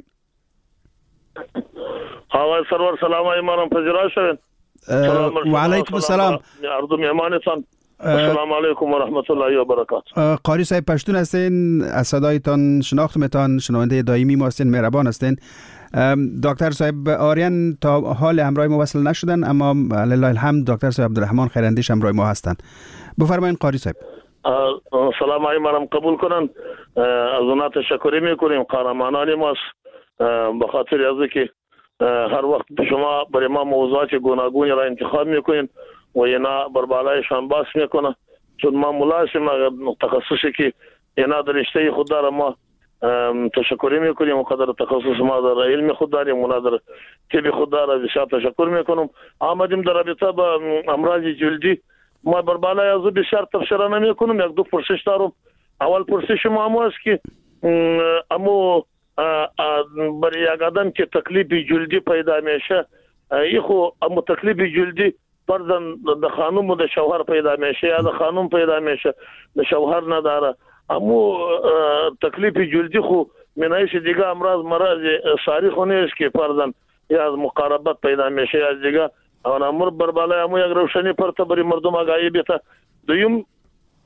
آقای سرور سلام ایمانم پذیرا شوین. و علیکم السلام. عرض میهمانتان. السلام علیکم و رحمت الله و برکاته. قاری صاحب پشتون هستین، از صدایتان شناختمتان، شنونده دائمی ما هستین، مهربان هستین. دکتر صاحب آریان تا حال همراه ما وصل نشدن، اما لله الحمد دکتر صاحب عبدالرحمن خیراندیش همراه ما هستند. بفرمایید قاری صاحب. سلام علیکم قبول کنن. از اونا تشکر میکنیم، قهرمانان ماست، به خاطر از اینکه هر وقت شما برای ما موضوعات گوناگونی را انتخاب میکنین و اینا بر بالایشان باس میکنه، چون ما ملازم تخصصی که اینا در رشته خود داره ما تشکر میکنیم و قدر تخصص ما در علم خود داریم، اونا در طب خود داره، بسیار تشکر میکنم. آمدیم در رابطه با امراض جلدی. ما بر بالای از بسیار تفسیر نمیکنم، یک دو پرسش دارم. اول پرسش ما است که امو برای یک آدم که تکلیف جلدی پیدا میشه، ایخو امو تکلیف جلدی پردن د خانم و د شوهر پیدا میشه یا د خانم پیدا میشه د شوهر نداره. امو تکلیف جلدی خو منایش دیگه امراض مرض ساری خو نیست که پردن یا از مقاربت پیدا میشه یا دیگه اون امر بر بالای امو یک روشنی پرته بری مردم آگاهی بیته. دویم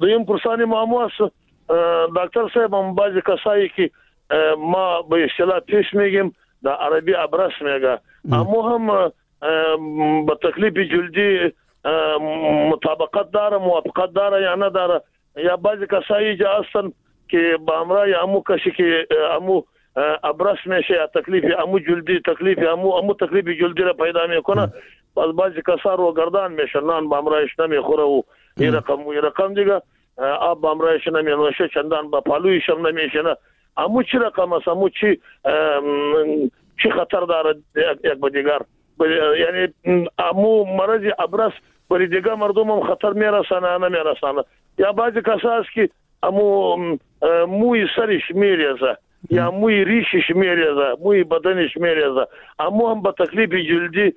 دویم پرسانی ما است دکتر صاحب هم بعضی کسایی که ما به اصطلاح پیش میگیم در عربی ابرس میگه اما هم با تکلیف جلدی مطابقت داره موافقت داره یا نداره یا بعضی کسایی جا هستن که با امرای امو کسی که امو ابرس میشه یا تکلیف امو جلدی تکلیف امو تکلیف جلدی را پیدا میکنه باز بعضی کسا رو گردان میشه نان با امرایش نمیخوره و این رقم دیگه آب با امرایش نمیشه چندان با پالویش هم نمیشه نه امو چی رقم است امو چی خطر داره یک با دیگر یعنی امو مرض ابرس برای دیگر مردم هم خطر میرسانه نمیرسانه یا بعضی کسا است که امو موی سرش میریزه یا موی ریشش میریزه موی بدنش میریزه امو هم با تکلیف جلدی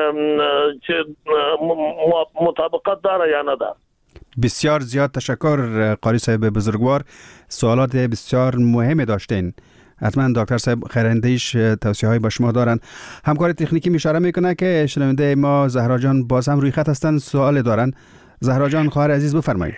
مطابقت داره یا نداره. بسیار زیاد تشکر قاری صاحب بزرگوار، سوالات بسیار مهمی داشتین. حتما دکتر صاحب خیراندیش توصیه های با شما دارن. همکار تکنیکی اشاره میکنه که شنونده ما زهرا جان باز هم روی خط هستن، سوال دارن. زهرا جان خواهر عزیز بفرمایید.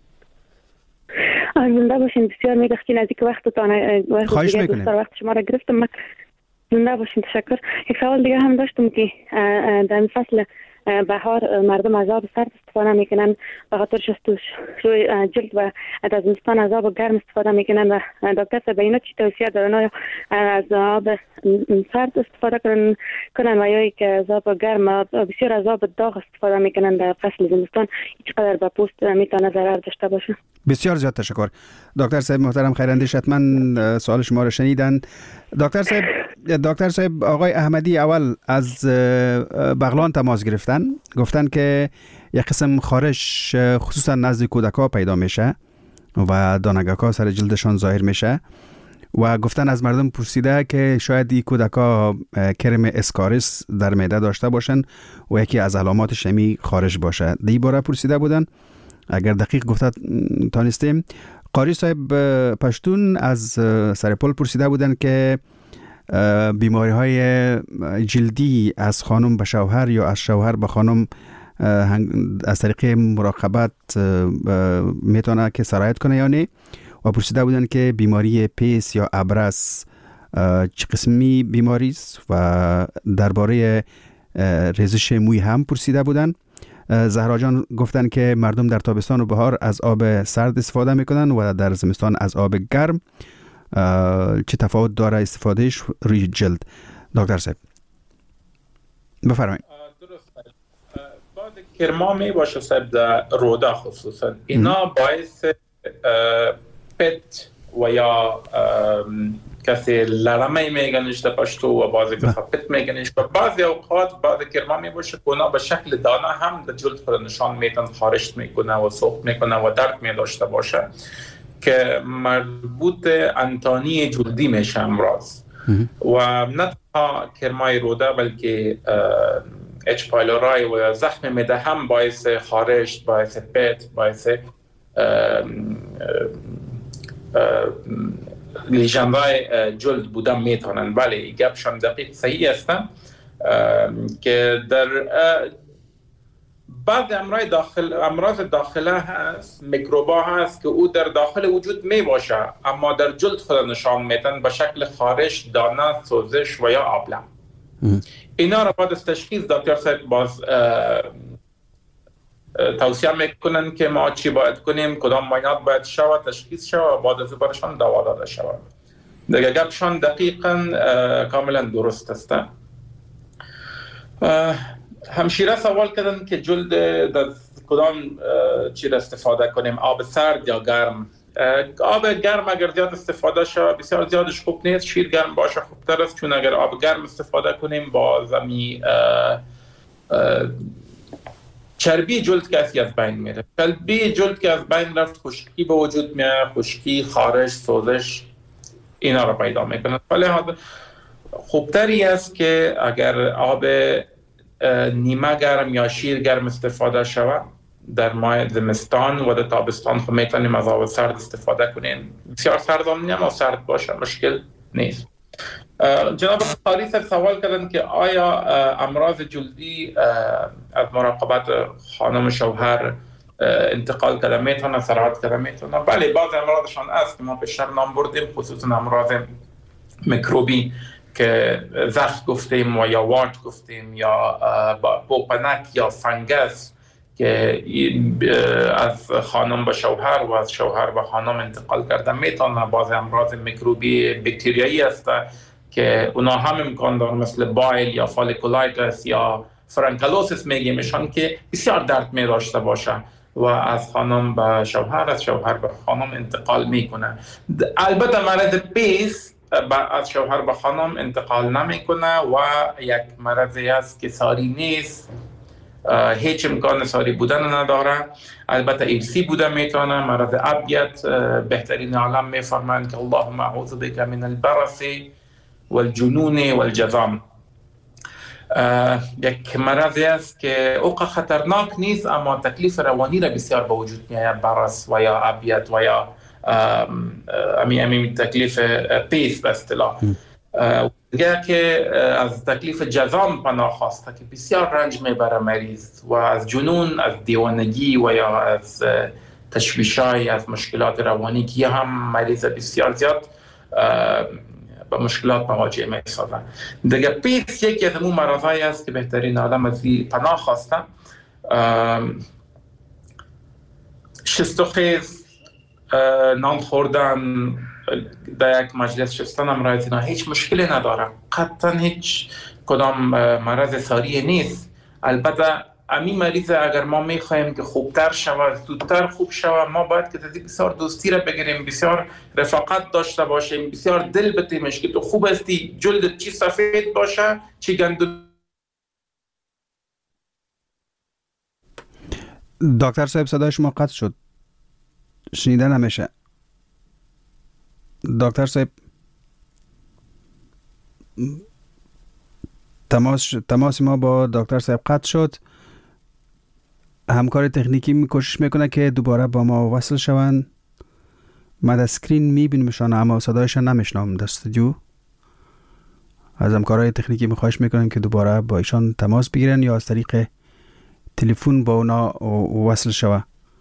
زنده باشین، بسیار میدختین از اینکه وقتتان خواهش میکنیم. وقت شما را گرفتم. زنده باشین، تشکر. یک سوال دیگه هم داشتم که در فصل بهار مردم از آب سرد استفاده میکنن به خاطر شستشوی جلد و در زمستان از آب گرم استفاده میکنن و دکتر صاحب اینا چی توصیه دارن؟ از آب سرد استفاده کنن و یا که از آب گرم بسیار از آب داغ استفاده میکنن در فصل زمستان چقدر به پوست میتونه ضرر داشته باشه؟ بسیار زیاد تشکر. دکتر صاحب محترم خیراندیش حتما سوال شما رو شنیدن. دکتر صاحب آقای احمدی اول از بغلان تماس گرفتن، گفتن که یک قسم خارش خصوصا نزد کودک‌ها پیدا میشه و دانگک‌ها سر جلدشان ظاهر میشه و گفتن از مردم پرسیده که شاید این کودک‌ها کرم اسکاریس در معده داشته باشن و یکی از علاماتش همی خارش باشه. دی باره پرسیده بودن. اگر دقیق گفته تانستیم. قاری صاحب پشتون از سرپل پرسیده بودن که بیماری های جلدی از خانم به شوهر یا از شوهر به خانم از طریق مراقبت میتونه که سرایت کنه یا نه، و پرسیده بودن که بیماری پیس یا ابرس چه قسمی بیماری است و درباره ریزش موی هم پرسیده بودن. زهرا جان گفتن که مردم در تابستان و بهار از آب سرد استفاده میکنن و در زمستان از آب گرم. چه تفاوت داره استفادهش روی جلد؟ دکتر صاحب بفرمایید. درست. بعد کرما می باشه صاحب در رودا خصوصا اینا باعث پت و یا کسی لرمه میگنش در پشتو و بعضی کسا پت میگنش و بعضی اوقات بعد کرما می باشه که اونا به شکل دانه هم در جلد خود نشان میتن خارشت میکنه و سوخت میکنه و درد می داشته باشه که مربوط انتانی جلدی میشه امراض و نه تنها کرمای روده بلکه اچ پایلورای و زخم معده هم باعث خارشت، باعث پت، باعث لیژن‌های جلد بودن میتونن. ولی گپشان دقیق صحیح هستن که در بعض امراض داخله هست، میکروبا هست که او در داخل وجود می باشه اما در جلد خود نشان میتن به شکل خارش، دانه، سوزش و یا آبله. اینا را بعد از تشخیص دکتر صاحب باز توصیه میکنن که ما چی باید کنیم، کدام معاینات باید شود، تشخیص شود و بعد از برشان دوا داده شود. دیگه گپشان دقیقاً کاملا درست است. همشیره سوال کردن که جلد در کدام چی را استفاده کنیم، آب سرد یا گرم؟ آب گرم اگر زیاد استفاده شود بسیار زیادش خوب نیست، شیر گرم باشه خوبتر است، چون اگر آب گرم استفاده کنیم با زمی چربی جلد که از بین میره. چربی جلد که از بین رفت خشکی به وجود میاد، خشکی، خارش، سوزش اینا را پیدا میکنه. ولی خوبتری است که اگر آب نیمه گرم یا شیر گرم استفاده شود در ماه زمستان و در تابستان خب میتونیم از آب سرد استفاده کنیم. بسیار سرد هم نیم و سرد باشه مشکل نیست. جناب قاری صاحب سوال کردن که آیا امراض جلدی از مراقبت خانم شوهر انتقال کرده میتونه، سرعت کرده میتونه. بله بعض امراضشان است که ما بیشتر نام بردیم، خصوصا امراض میکروبی که زخم گفتیم و یا وارد گفتیم یا پوپنک یا فنگس که از خانم به شوهر و از شوهر به خانم انتقال کرده میتونه. بعض امراض میکروبی باکتریایی است که اونا هم امکان داره، مثل بایل یا فالیکولایتس یا فرانکلوسیس میگیمشان که بسیار درد می داشته باشه و از خانم به شوهر، از شوهر به خانم انتقال میکنه. البته مرض پیس از شوهر به خانم انتقال نمیکنه و یک مرضی است که ساری نیست، هیچ امکان ساری بودن نداره. البته ایرسی بوده میتونه. مرض ابیت بهترین عالم میفرمایند که اللهم اعوذ بک من البرص والجنون والجذام. یک مرضی است که اوقا خطرناک نیست اما تکلیف روانی را بسیار به وجود میآید. برص و یا ابیت و یا تکلیف پیس به اصطلاح. دیگه که از تکلیف جذام پناه خواسته که بسیار رنج میبره مریض، و از جنون، از دیوانگی و یا از تشویشای، از مشکلات روانی که هم مریض بسیار زیاد با مشکلات مواجه می‌شود. دیگه پیس یکی از اون مرضایی است که بهترین آدم از پناه خواسته. شست و خیز، نان خوردن، در یک مجلس شستن امراض اینا هیچ مشکلی نداره، قطعا هیچ کدام مرض ساری نیست. البته امی مریض اگر ما میخوایم که خوبتر شود، زودتر خوب شود، ما باید که بسیار دوستی را بگیریم، بسیار رفاقت داشته باشیم، بسیار دل بتیمش که تو خوب هستی، جلدت چی سفید باشه چی گندو. دکتر صاحب صدای شما قطع شد، شنیده نمیشه. دکتر صاحب تماس ما با دکتر صاحب قطع شد. همکار تکنیکی کوشش میکنه که دوباره با ما وصل شوند. من در سکرین میبینمشان اما صدایشان نمیشنم در استودیو. از همکارای تکنیکی خواهش میکنم که دوباره با ایشان تماس بگیرن یا از طریق تلفن با اونا وصل شوه.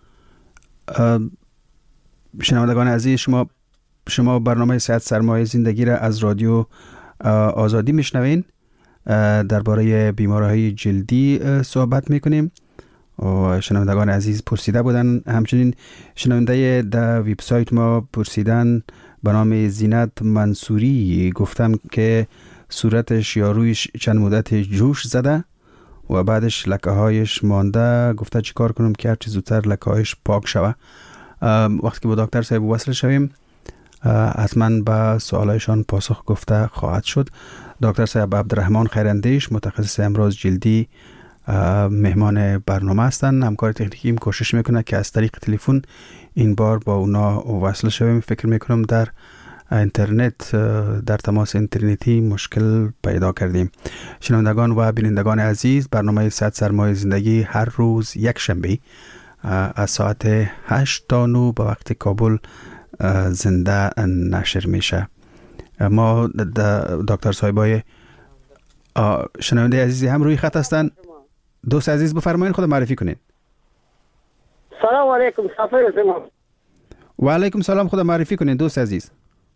شنوندگان عزیز، شما برنامه صحت سرمایه زندگی را از رادیو آزادی میشنوین. درباره بیماری‌های جلدی صحبت میکنیم و شنوندگان عزیز پرسیده بودن، همچنین شنونده در وبسایت ما پرسیدن به نام زینت منصوری، گفتم که صورتش یا رویش چند مدت جوش زده و بعدش لکه هایش مانده، گفته چی کار کنم که هرچی زودتر لکه هایش پاک شوه. وقتی که با دکتر صاحب وصل شویم حتما به سوالایشان پاسخ گفته خواهد شد. دکتر صاحب عبدالرحمن خیراندیش، متخصص امراض جلدی، مهمان برنامه هستند. همکار تکنیکی کوشش میکنه که از طریق تلفن این بار با اونا وصل شویم. فکر میکنم در اینترنت، در تماس اینترنتی مشکل پیدا کردیم. شنوندگان و بینندگان عزیز، برنامه صحت سرمایه زندگی هر روز یک شنبه از ساعت 8 تا 9 به وقت کابل زنده نشر میشه. ما دکتر صاحبای شنونده عزیزی هم روی خط هستن. دوست عزیز بفرمایید خود معرفی کنید. سلام علیکم. صافی هستم. و علیکم سلام. خود معرفی کنید دوست عزیز.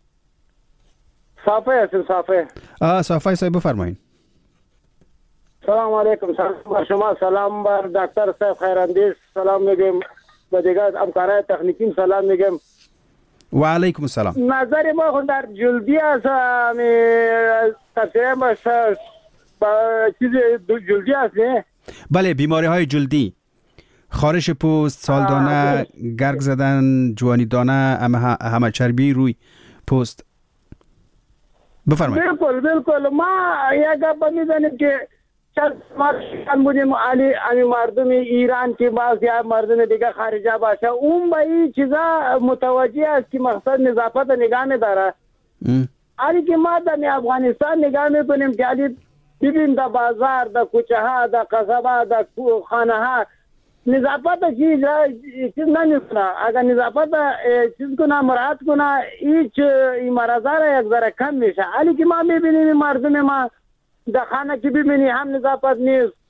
صافی هستم. صافی صاحب بفرمایید. سلام علیکم. سلام بر شما، سلام بر دکتر صاحب خیراندیش، سلام میگم به دیگر همکارای تکنیکی، سلام میگم. و علیکم السلام. نظر ما خود در جلدی است، تفسیر ما چیز جلدی است نه؟ بله، بیماری های جلدی، خارش پوست، سالدانه، گرگ زدن، جوانی دانه، همه چربی روی پوست. بفرمایید. بالکل ما یک گپ میزنیم که ما بودیم علی مردم ایران که باز یا مردم دیگه خارجه باشه، اون به این چیزا متوجه است که مقصد نظافت نگاه نداره. علی که ما در افغانستان نگاه میکنیم که علی ببین در بازار، در کوچه ها، در قصبه، در خانه ها نظافت چیز نمیکنه. اگر نظافت چیز کنه، مراعات کنه، هیچ این مرضا را یک ذره کم میشه. علی که ما میبینیم مردم ما در خانه که ببینی هم نظافت نیست،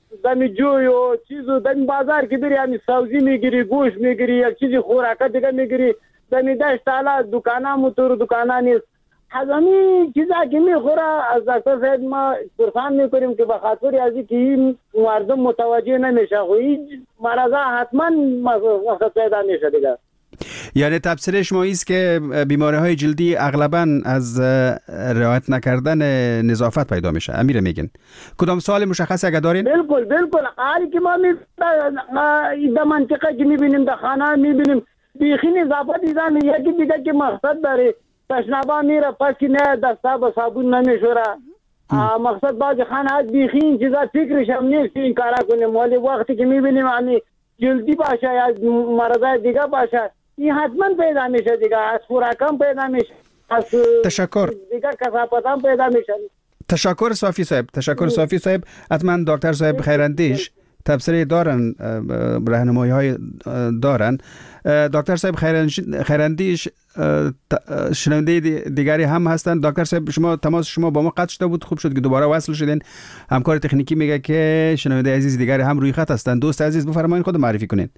دمی جوی و چیزو دمی بازار که بری همی سبزی میگیری، گوشت میگیری، یک چیزی خوراکه دیگه میگیری، دمی دشت تالا دکانه موتور دکانه نیست. هزامی چیزا که میخوره از دکتر صاحب ما پرسان میکنیم که بخاطر ازی که این مردم متوجه نمیشه و این مرضا حتما وقت پیدا میشه دیگه. یعنی تفسیر شما ایست که بیماری های جلدی اغلبا از رعایت نکردن نظافت پیدا میشه. امیر میگن کدام سوال مشخصی اگه دارین؟ بالکل حالی که ما در منطقه که میبینیم در خانه میبینیم بیخی نظافت دیدن یکی دیگه که مقصد داره تشنابا میره پس که نه دستا با صابون نمیشوره. مقصد بعضی خانه ها بیخی این چیزا فکرش هم نیست این کارا کنیم، ولی وقتی که میبینیم یعنی جلدی باشه یا مرضای دیگه باشه این حتما پیدا میشه دیگه، از خوراکم پیدا میشه، از تشکر دیگه کثافتم پیدا میشه. تشکر صافی صاحب. حتما دکتر صاحب خیراندیش تفسیر دارن، راهنمایی های دارن. دکتر صاحب خیراندیش شنونده دیگری هم هستن. دکتر صاحب شما تماس شما با ما قطع شده بود، خوب شد که دوباره وصل شدین. همکار تکنیکی میگه که شنونده عزیز دیگری هم روی خط هستن. دوست عزیز بفرمایید خود معرفی کنید.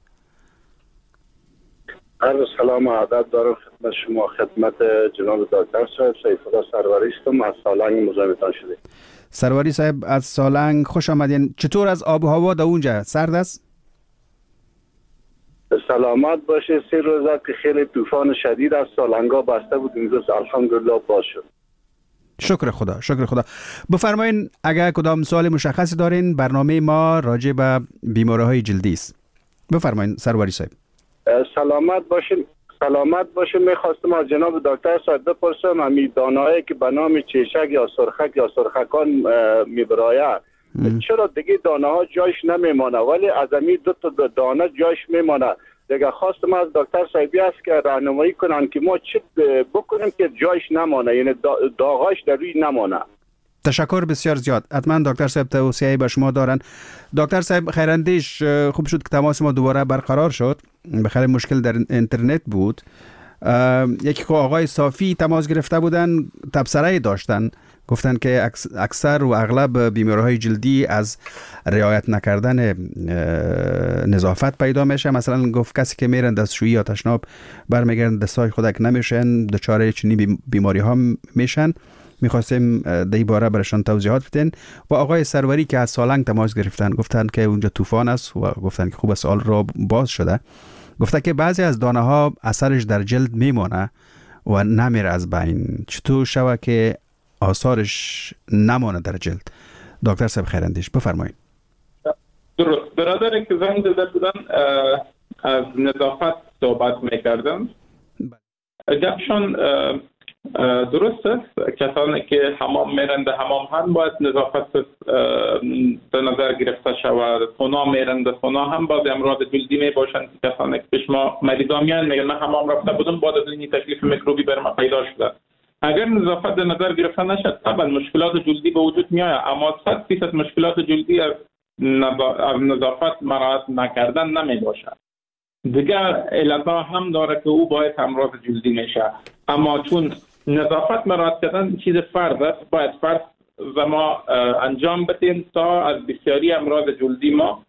سلام و ادب دارم خدمت شما، خدمت جناب دکتر صاحب سیف الله سروری هستم از سالنگ مزاحمتان شده. سروری صاحب از سالنگ خوش آمدین. چطور از آب و هوا در اونجا؟ سرد است؟ سلامت باشه. 3 روزه که خیلی طوفان شدید از سالنگا بسته بود، امروز الحمدلله باز شد. شکر خدا. بفرمایین اگر کدام سوال مشخصی دارین، برنامه ما راجع به بیماری‌های جلدی است. بفرمایین سروری صاحب. سلامت باشین. میخواستم از جناب دکتر صاحب بپرسم همین دانه‌ای که به نام چیشک یا سرخک یا سرخکان میبرایه چرا دیگه دانه ها جایش نمیمانه ولی از همین 2 تا دانه جایش میمانه؟ دیگه خواستم از دکتر صاحبی است که راهنمایی کنن که ما چه بکنیم که جایش نمانه، یعنی داغاش در روی نمانه. تشکر بسیار زیاد. حتما دکتر صاحب توصیه‌ای به شما دارن. دکتر صاحب خیراندیش، خوب شد که تماس ما دوباره برقرار شد. بخیر مشکل در اینترنت بود. یکی که آقای صافی تماس گرفته بودن، تبصره داشتن، گفتن که اکثر و اغلب بیماری‌های جلدی از رعایت نکردن نظافت پیدا میشه. مثلا گفت کسی که میرن دستشویی یا تشناب برمیگردن دستای خودک نمیشن، دچار چنین بیماری ها میشن. میخواستیم در این باره برشان توضیحات بدین. و آقای سروری که از سالنگ تماس گرفتن گفتن که اونجا طوفان است و گفتن که خوب سوال را باز شده. گفته که بعضی از دانه ها اثرش در جلد میمونه و نمیره از بین. چطور شوه که آثارش نمانه در جلد؟ دکتر صاحب خیراندیش بفرمایید. درست. برادر که زنگ زده بودن از نظافت صحبت میکردن. گپشان درست است. کسانی که حمام میرند حمام هم باید نظافت در نظر گرفته شود. خونه میرند خونه هم باید امراض جلدی می باشند. کسانی که پیش ما مریضان میان میگن من حمام رفته بودم بعد از این تکلیف میکروبی بر من پیدا شده. اگر نظافت در نظر گرفته نشد طبعا مشکلات جلدی به وجود میآید، اما 100% مشکلات جلدی از نظافت مراعات نکردن نمی باشد. دیگر علتها هم داره که او باید امراض جلدی میشه، اما چون نظافت مراعات کردن چیز فرض است، باید فرض و ما انجام بدیم تا از بسیاری امراض جلدی ما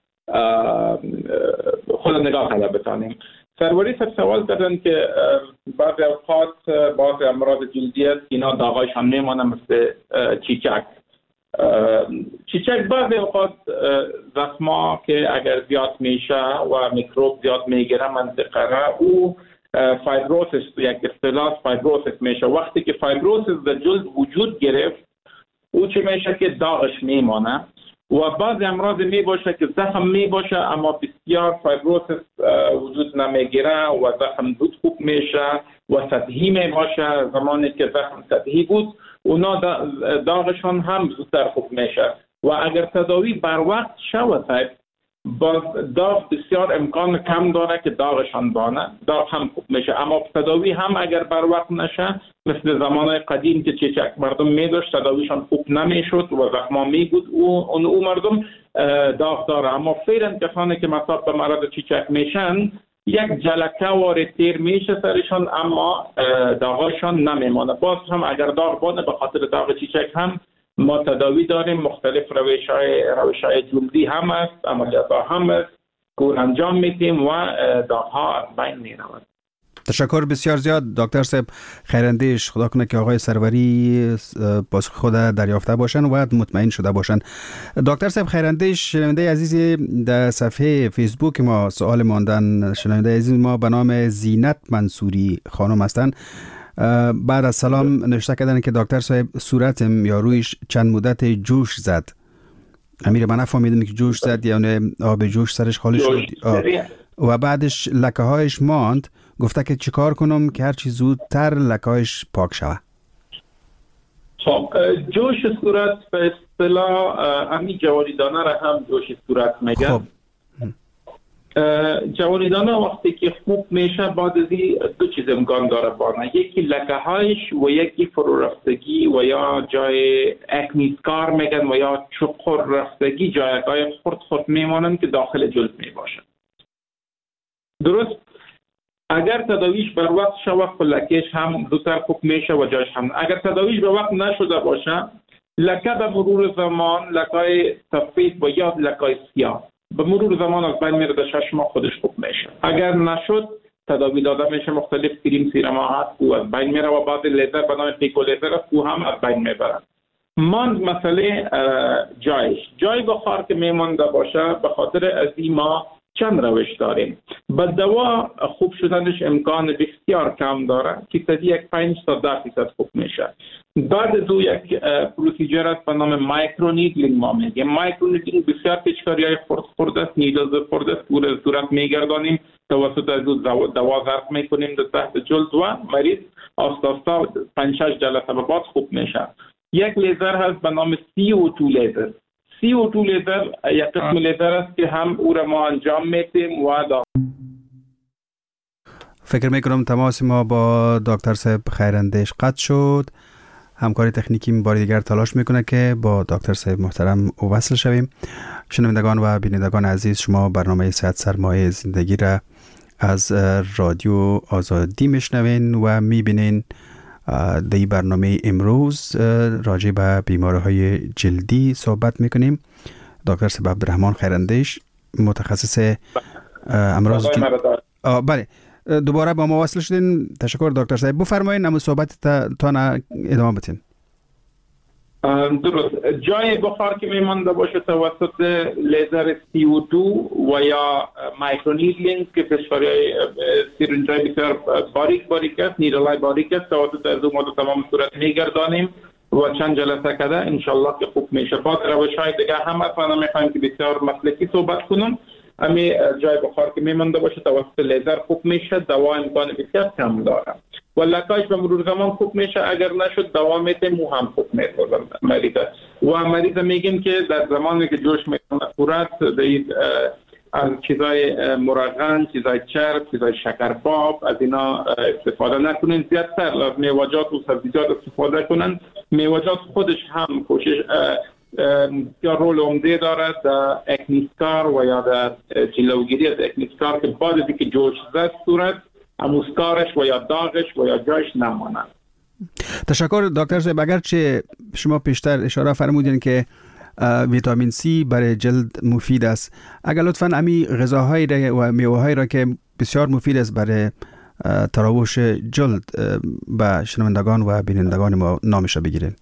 خود نگاه کرده بتانیم. سروری صاحب سوال کردن که بعضی اوقات بعضی امراض جلدی است اینا داغایشان میمانه مثل چیچک. چیچک بعضی اوقات زخما که اگر زیاد میشه و میکروب زیاد میگیره منطقه را او فایبروسیس، یک اصطلاح فایبروسیس میشه. وقتی که فایبروسیس در جلد وجود گرفت او چه میشه که داغش میمانه و بعضی امراض می باشه که زخم می باشه اما بسیار فایبروسیس وجود نمیگیره و زخم زود خوب میشه و سطحی می باشه. زمانی که زخم سطحی بود اونا داغشان هم زودتر خوب میشه و اگر تداوی بر وقت شود داغ بسیار امکان کم داره که داغشان بانه، داغ هم خوب میشه. اما تداوی هم اگر بر وقت نشه مثل زمانهای قدیم که چیچک مردم میداشت تداویشان خوب نمیشد و زخما میبود او مردم داغ داره. اما فعلا کسانی که مصاب به مرض چیچک میشن یک جلکه وارد تیر میشه سرشان اما داغشان نمیمانه. باز هم اگر داغ بانه به خاطر داغ چیچک هم ما تداوی داریم، مختلف روش‌های جلدی هم است، عملیات هم است که انجام میدیم و داغ‌ها از بین میرود. تشکر بسیار زیاد دکتر صاحب خیراندیش. خدا کنه که آقای سروری پاسخ خود دریافته باشن و مطمئن شده باشن. دکتر صاحب خیراندیش، شنونده عزیز در صفحه فیسبوک ما سوال ماندن، شنونده عزیز ما به نام زینت منصوری خانم هستند. بعد از سلام نوشته کردن که دکتر صاحب صورتم یا رویش چند مدت جوش زد. امیر من نفهمیدم که جوش زد یعنی آب جوش سرش خالی شد و بعدش لکه هایش ماند. گفته که چیکار کنم که هرچی زودتر لکه‌هایش پاک شود. خب جوش صورت به اصطلاح همین جوانیدانه را هم جوش صورت میگن. خب. جوانیدانه وقتی که خوب میشه بعد از دو چیز امکان داره بانه، یکی لکه‌هایش و یکی فرو رفتگی و یا جای اکنیسکار میگن و یا چقر رفتگی، جایگاه خرد میمانند که داخل جلد میباشن. درست؟ اگر تداویش بر وقت شود لکهش هم زودتر خوب میشه و جاش هم. اگر تداویش به وقت نشده باشه لکه به مرور زمان لکه سفید و یا لکه سیاه به مرور زمان از بین میره، در 6 ماه خودش خوب میشه. اگر نشد تداوی داده میشه، مختلف کریم سیرما هست او از بین میره و بعد لیزر به نام پیکو لیزر است او هم از بین میبره. من مسئله جای بخار که میمونده باشه به خاطر از این ما چند روش داریم. با دوا خوب شدنش امکان بسیار کم داره که تدی یک 5 تا 10% خوب میشه. بعد از او یک پروسیجر است به نام مایکرونیدلینگ. ما میگیم مایکرونیدلینگ بسیار پیچکاری های خرد است، نیدل خرد است، پور صورت میگردانیم، توسط از او دوا ضرب میکنیم در تحت جلد و مریض آستاستا 5-6 جلسه بعد خوب میشه. یک لیزر هست به نام CO2 لیزر. CO2 لیزر یک قسم لیزر است که هم او را ما انجام میدیم و فکر میکنم تماس ما با دکتر صاحب خیراندیش قطع شد. همکاری تکنیکی بار دیگر تلاش میکنه که با دکتر صاحب محترم وصل شویم. شنوندگان و بینندگان عزیز، شما برنامه صحت سرمایه زندگی را از رادیو آزادی میشنوین و میبینین. در این برنامه امروز راجع به بیماری‌های جلدی صحبت میکنیم. دکتر صاحب عبدالرحمن خیراندیش متخصص امراض بله، دوباره با ما وصل شدین. تشکر دکتر صاحب. بفرمایید اما صحبتتان ادامه بدین. درست. جای بخار که میمانده باشه توسط لیزر CO2 و یا مایکرونیدلینگ که پیشکاری سیرنجای بسیار باریک است، نیدلای باریک است، توسط از اون ما تمام صورت میگردانیم و چند جلسه کده انشالله که خوب میشه. بعد روش‌های دیگه هم اصلا میخوایم که بسیار مسلکی صحبت کنم. امی جای بخار که میمانده باشه توسط لیزر خوب میشه، دوا امکان بسیار کم داره و لکه‌اش به مرور زمان خوب میشه. اگر نشد دوا میتیم مو هم خوب میشه مریض و مریض میگیم که در زمانی که جوش میکنه صورت از چیزای مرغن، چیزای چرب، چیزای شکرباب از اینا استفاده نکنین. زیادتر از میوه‌جات و سبزیجات استفاده کنن. میوه‌جات خودش هم کوشش یا رول عمده دارد در اکنیسکار و یا در جلوگیری از اکنیسکار که بعد از اینکه جوش زد صورت اموسکارش و یا داغش و یا جایش نماند. تشکر دکتر صاحب. اگرچه شما پیشتر اشاره فرمودین که ویتامین C برای جلد مفید است، اگر لطفاً امی غذاهایی و میوه‌هایی را که بسیار مفید است برای تراوش جلد به شنوندگان و بینندگان ما نامش را بگیرین.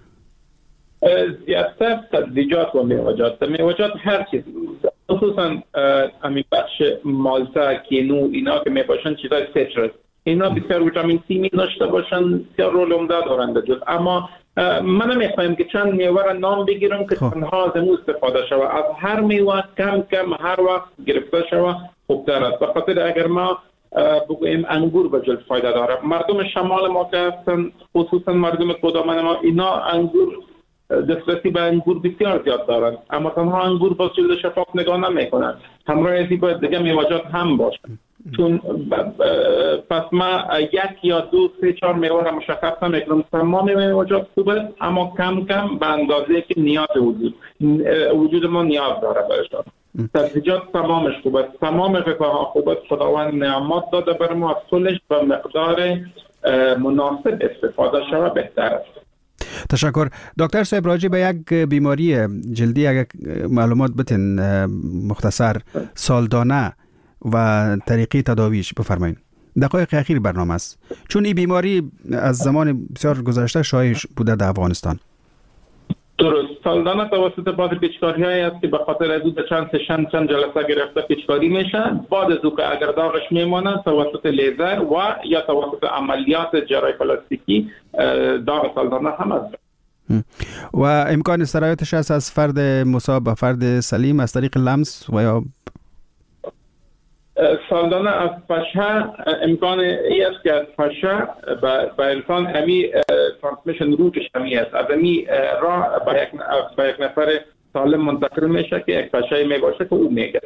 زیادتر سبزیجات و میوه‌جات هر چیز، خصوصا همین بخش مالتا، کینو، اینا که میباشن چیزای سیترس، اینا بسیار ویتامین C می داشته باشن، بسیار رول عمده دارند در جلد. اما من میخوایم که چند میوه را نام بگیرم که تنها از اون استفاده شود. از هر میوه کم هر وقت گرفته شود خوبتر است. بخاطر اگر ما بگوییم انگور به جلد فایده داره، مردم شمال ما که هستن، خصوصا مردم کدامن ما، اینا انگور دسترسی به انگور بسیار زیاد دارند، اما تنها انگور با جلد شفاف نگاه نمیکنند. همراه ازی باید دیگه میوه‌جات هم باشن. چون پس ما 1 یا 2 3 4 میوه را مشخص نمیکنم. تمام میوه‌جات خوب است اما کم به اندازه که نیاز وجود ما نیاز داره برشان. سبزیجات تمامش خوب است، تمام غذاها خوب است. خداوند نعمت داده بر ما، از کلش به مقدار مناسب استفاده شود بهتر است. تشکر. دکتر صاحب راجع به یک بیماری جلدی اگر معلومات بتین مختصر، سالدانه و طریقه تداویش بفرمایید. دقایق اخیر برنامه است، چون این بیماری از زمان بسیار گذشته شایع بوده در افغانستان. درست. سالانه توسط بعض پیچکاری‌هایی است که به خاطر از چند جلسه گرفته پیچکاری میشه. بعد از که اگر داغش میمونه توسط لیزر و یا توسط عملیات جراحی پلاستیکی داغ سالانه هم است. و امکان سرایتش است از فرد مصاب به فرد سلیم از طریق لمس و یا سالانه از فشه امکان ای است که از فشه به انسان امی ترانسمیشن روتش همی است، از امی را به یک نفر سالم منتقل میشه که یک فشه می باشه که او میگه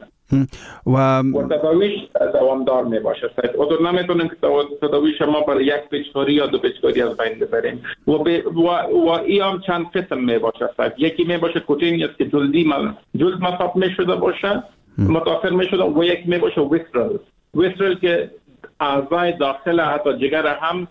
و تداویش دوامدار می باشه. و در نمیتونیم که تداویش ما برای یک پیچکاری یا دو پیچکاری از بین ببریم و ای هم چند قسم می باشه. یکی می باشه کوتینی است که جلد مصاب می شده باشه، متاثر می شده، و یک می باشه ویسترل که اعضای داخل حتی جگر هم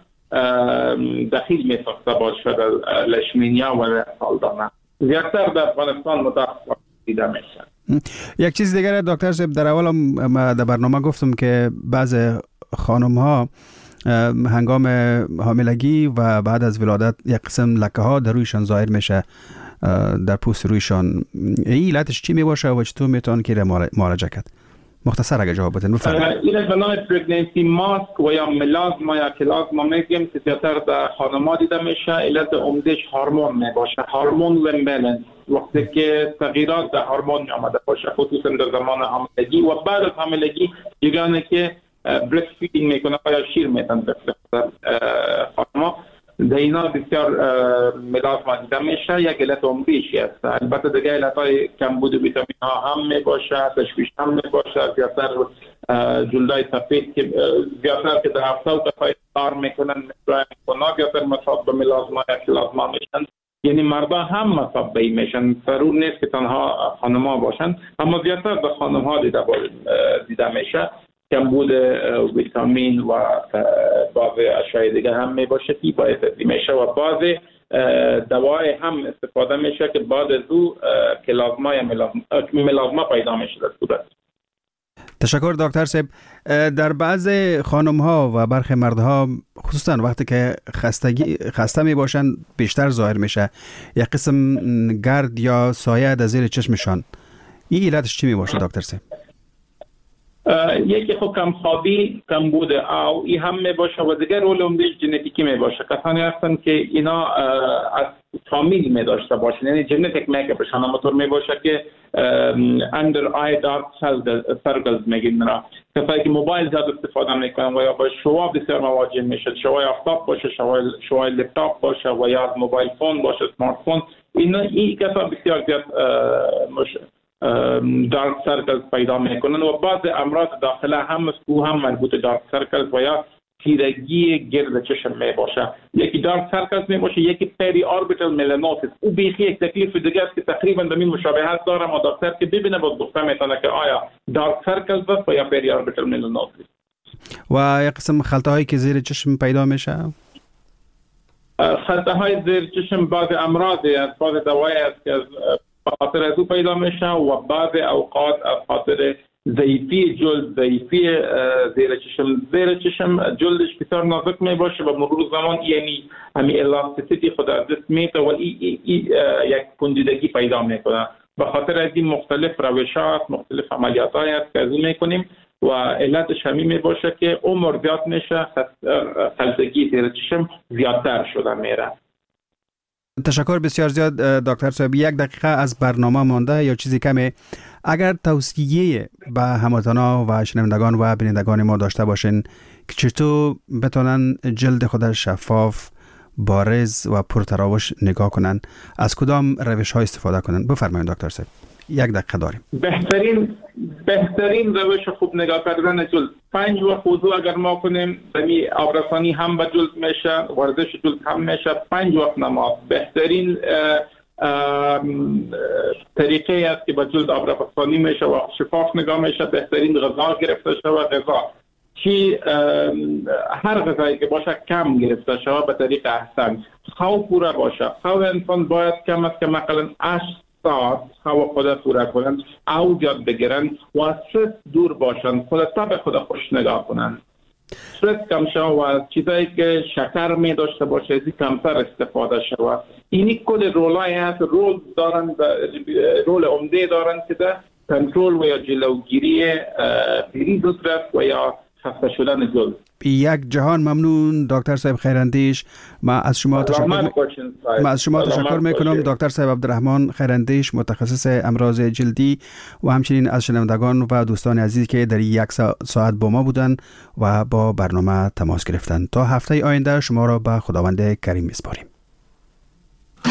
دخیل می ساخته باشه در لشمینیا و سالدانه. زیادتر در افغانستان متأخر دیده میشه. یک چیز دیگر دکتر صاحب، در اول هم در برنامه گفتم که بعض خانم ها هنگام حاملگی و بعد از ولادت یک قسم لکه ها در رویشان ظاهر میشه، در پوست رویشان. این علتش چی می باشه و چطور میتون که معالجه کرد؟ مختصر اگه جواب بدین بفرمایید. این به نام پرگننسی ماسک و یا ملازما یا کلازما میگیم که زیادتر در خانم‌ها دیده میشه. علت عمدهش هورمون می باشه، هورمون امبالانس. وقتی که تغییرات در هورمون آمده باشه، خصوصا در زمان حاملگی و بعد از حاملگی، یگانه که برست فیدینگ میکنه یا شیر میتن بفرستن خانم‌ها، در اینا بسیار ملازما دیده میشه. یک علت عمده‌ایش است. البته دیگه علت‌های کمبود ویتامین ها هم می باشه، تشویش هم می باشه، زیادتر جلدای سفید که زیادتر که در هفته و کفای کار میکنن مثل کنار زیادتر مصاب به ملازما یا کلازما میشن. یعنی مردا هم مصاب به این میشن، ضرور نیست که تنها خانم‌ها باشن، اما زیادتر به خانم‌ها دیده میشه. کمبود ویتامین و بعض اشیاء دیگه هم می باشه که باعث میشه و بعض دوای هم استفاده میشه که بعد از او کلازما یا ملازما پیدا میشه در صورت. تشکر دکتر صاحب. در بعض خانم ها و برخی مردها خصوصا وقتی که خسته می باشن بیشتر ظاهر میشه یک قسم گرد یا سایه در زیر چشمشان. این علتش چی می باشه دکتر صاحب؟ یکی خود کمخوابی، کمبود او ای هم می باشه و دیگر رول عمده‌اش ژنتیکی می باشه. کسانی هستن که اینا از فامیل می داشته باشن، یعنی ژنتیک میکاپشان همونطور می باشه که اندر آی دارک سرکلز میگیم. کسایی که موبایل زیاد استفاده میکنن و یا با شعاع بسیار مواجه میشه، شعاع آفتاب باشه، شعاع لپتاپ باشه و یا موبایل فون باشه، اسمارت فون، این کسا بسیار زیاد دارک سرکلز پیدا میکنن و بعض امراض داخله هم مربوط دارک سرکلز و یا تیرگی گرد چشم می باشه. یکی دارک سرکلز می باشه، یکی پری آربیتال ملانوسیس. او بیخی یک تکلیف دیگه است که تقریبا به این مشابهت داره، ما دکتر که ببینه باز گفته میتونه که آیا دارک سرکلز است یا پری آربیتال ملانوسیس. و یک قسم خلطه هایی که زیر چشم پیدا میشه، خلطه های زیر چشم بعض امراضی است، بعض دوایی است که خاطر از او پیدا میشه و بعض اوقات از خاطر ضعیفی جلد، ضعیفی زیر چشم جلدش بسیار نازک می باشه و مرور زمان یعنی همین الاستیسیتی خود از دست میته و یک پوسیدگی پیدا میکنه. به خاطر از این مختلف روشات، مختلف عملیات هایی است که از این میکنیم و علتش همین می باشه که عمر زیاد میشه، خلطگی زیر چشم زیادتر شده میره. تشکر بسیار زیاد دکتر صاحب. 1 دقیقه از برنامه مانده یا چیزی کمه. اگر توصیه به هموطنان و شنوندگان و بینندگان ما داشته باشین که چطور بتونن جلد خود شفاف، بارز و پرتراوش نگاه کنن، از کدام روش ها استفاده کنن، بفرمایید دکتر صاحب. 1 دقیقه داریم. بهترین روش خوب نگاه کردن جلد 5 وقت وضو اگر ما کنیم، دمی آبرسانی هم به جلد میشه، ورزش جلد هم میشه. 5 وقت نماز بهترین طریقه است که به جلد آبرسانی میشه و شفاف نگاه میشه. بهترین غذا گرفته شده و غذا که هر غذایی که باشه کم گرفته شود به طریق احسن. خواب پوره باشه. خواب انسان باید کم از کم مثلا 8 ساعت خواب خود پوره کنن، اوجاد بگیرن و از استرس دور باشن، خود به خود خوش نگاه کنن. استرس کم شود و از چیزایی که شکر می داشته باشه از کمتر استفاده شود. اینی کل رولای هست، رول عمده دارن که در کنترل و یا جلوگیری پیری زودرس و یا خسته شدن جلد. یک جهان ممنون دکتر صاحب خیراندیش. ما از شما تشکر میکنم دکتر صاحب عبدالرحمن خیراندیش، متخصص امراض جلدی، و همچنین از شنوندگان و دوستان عزیز که در یک ساعت با ما بودن و با برنامه تماس گرفتن. تا هفته آینده شما را به خداوند کریم میسپاریم.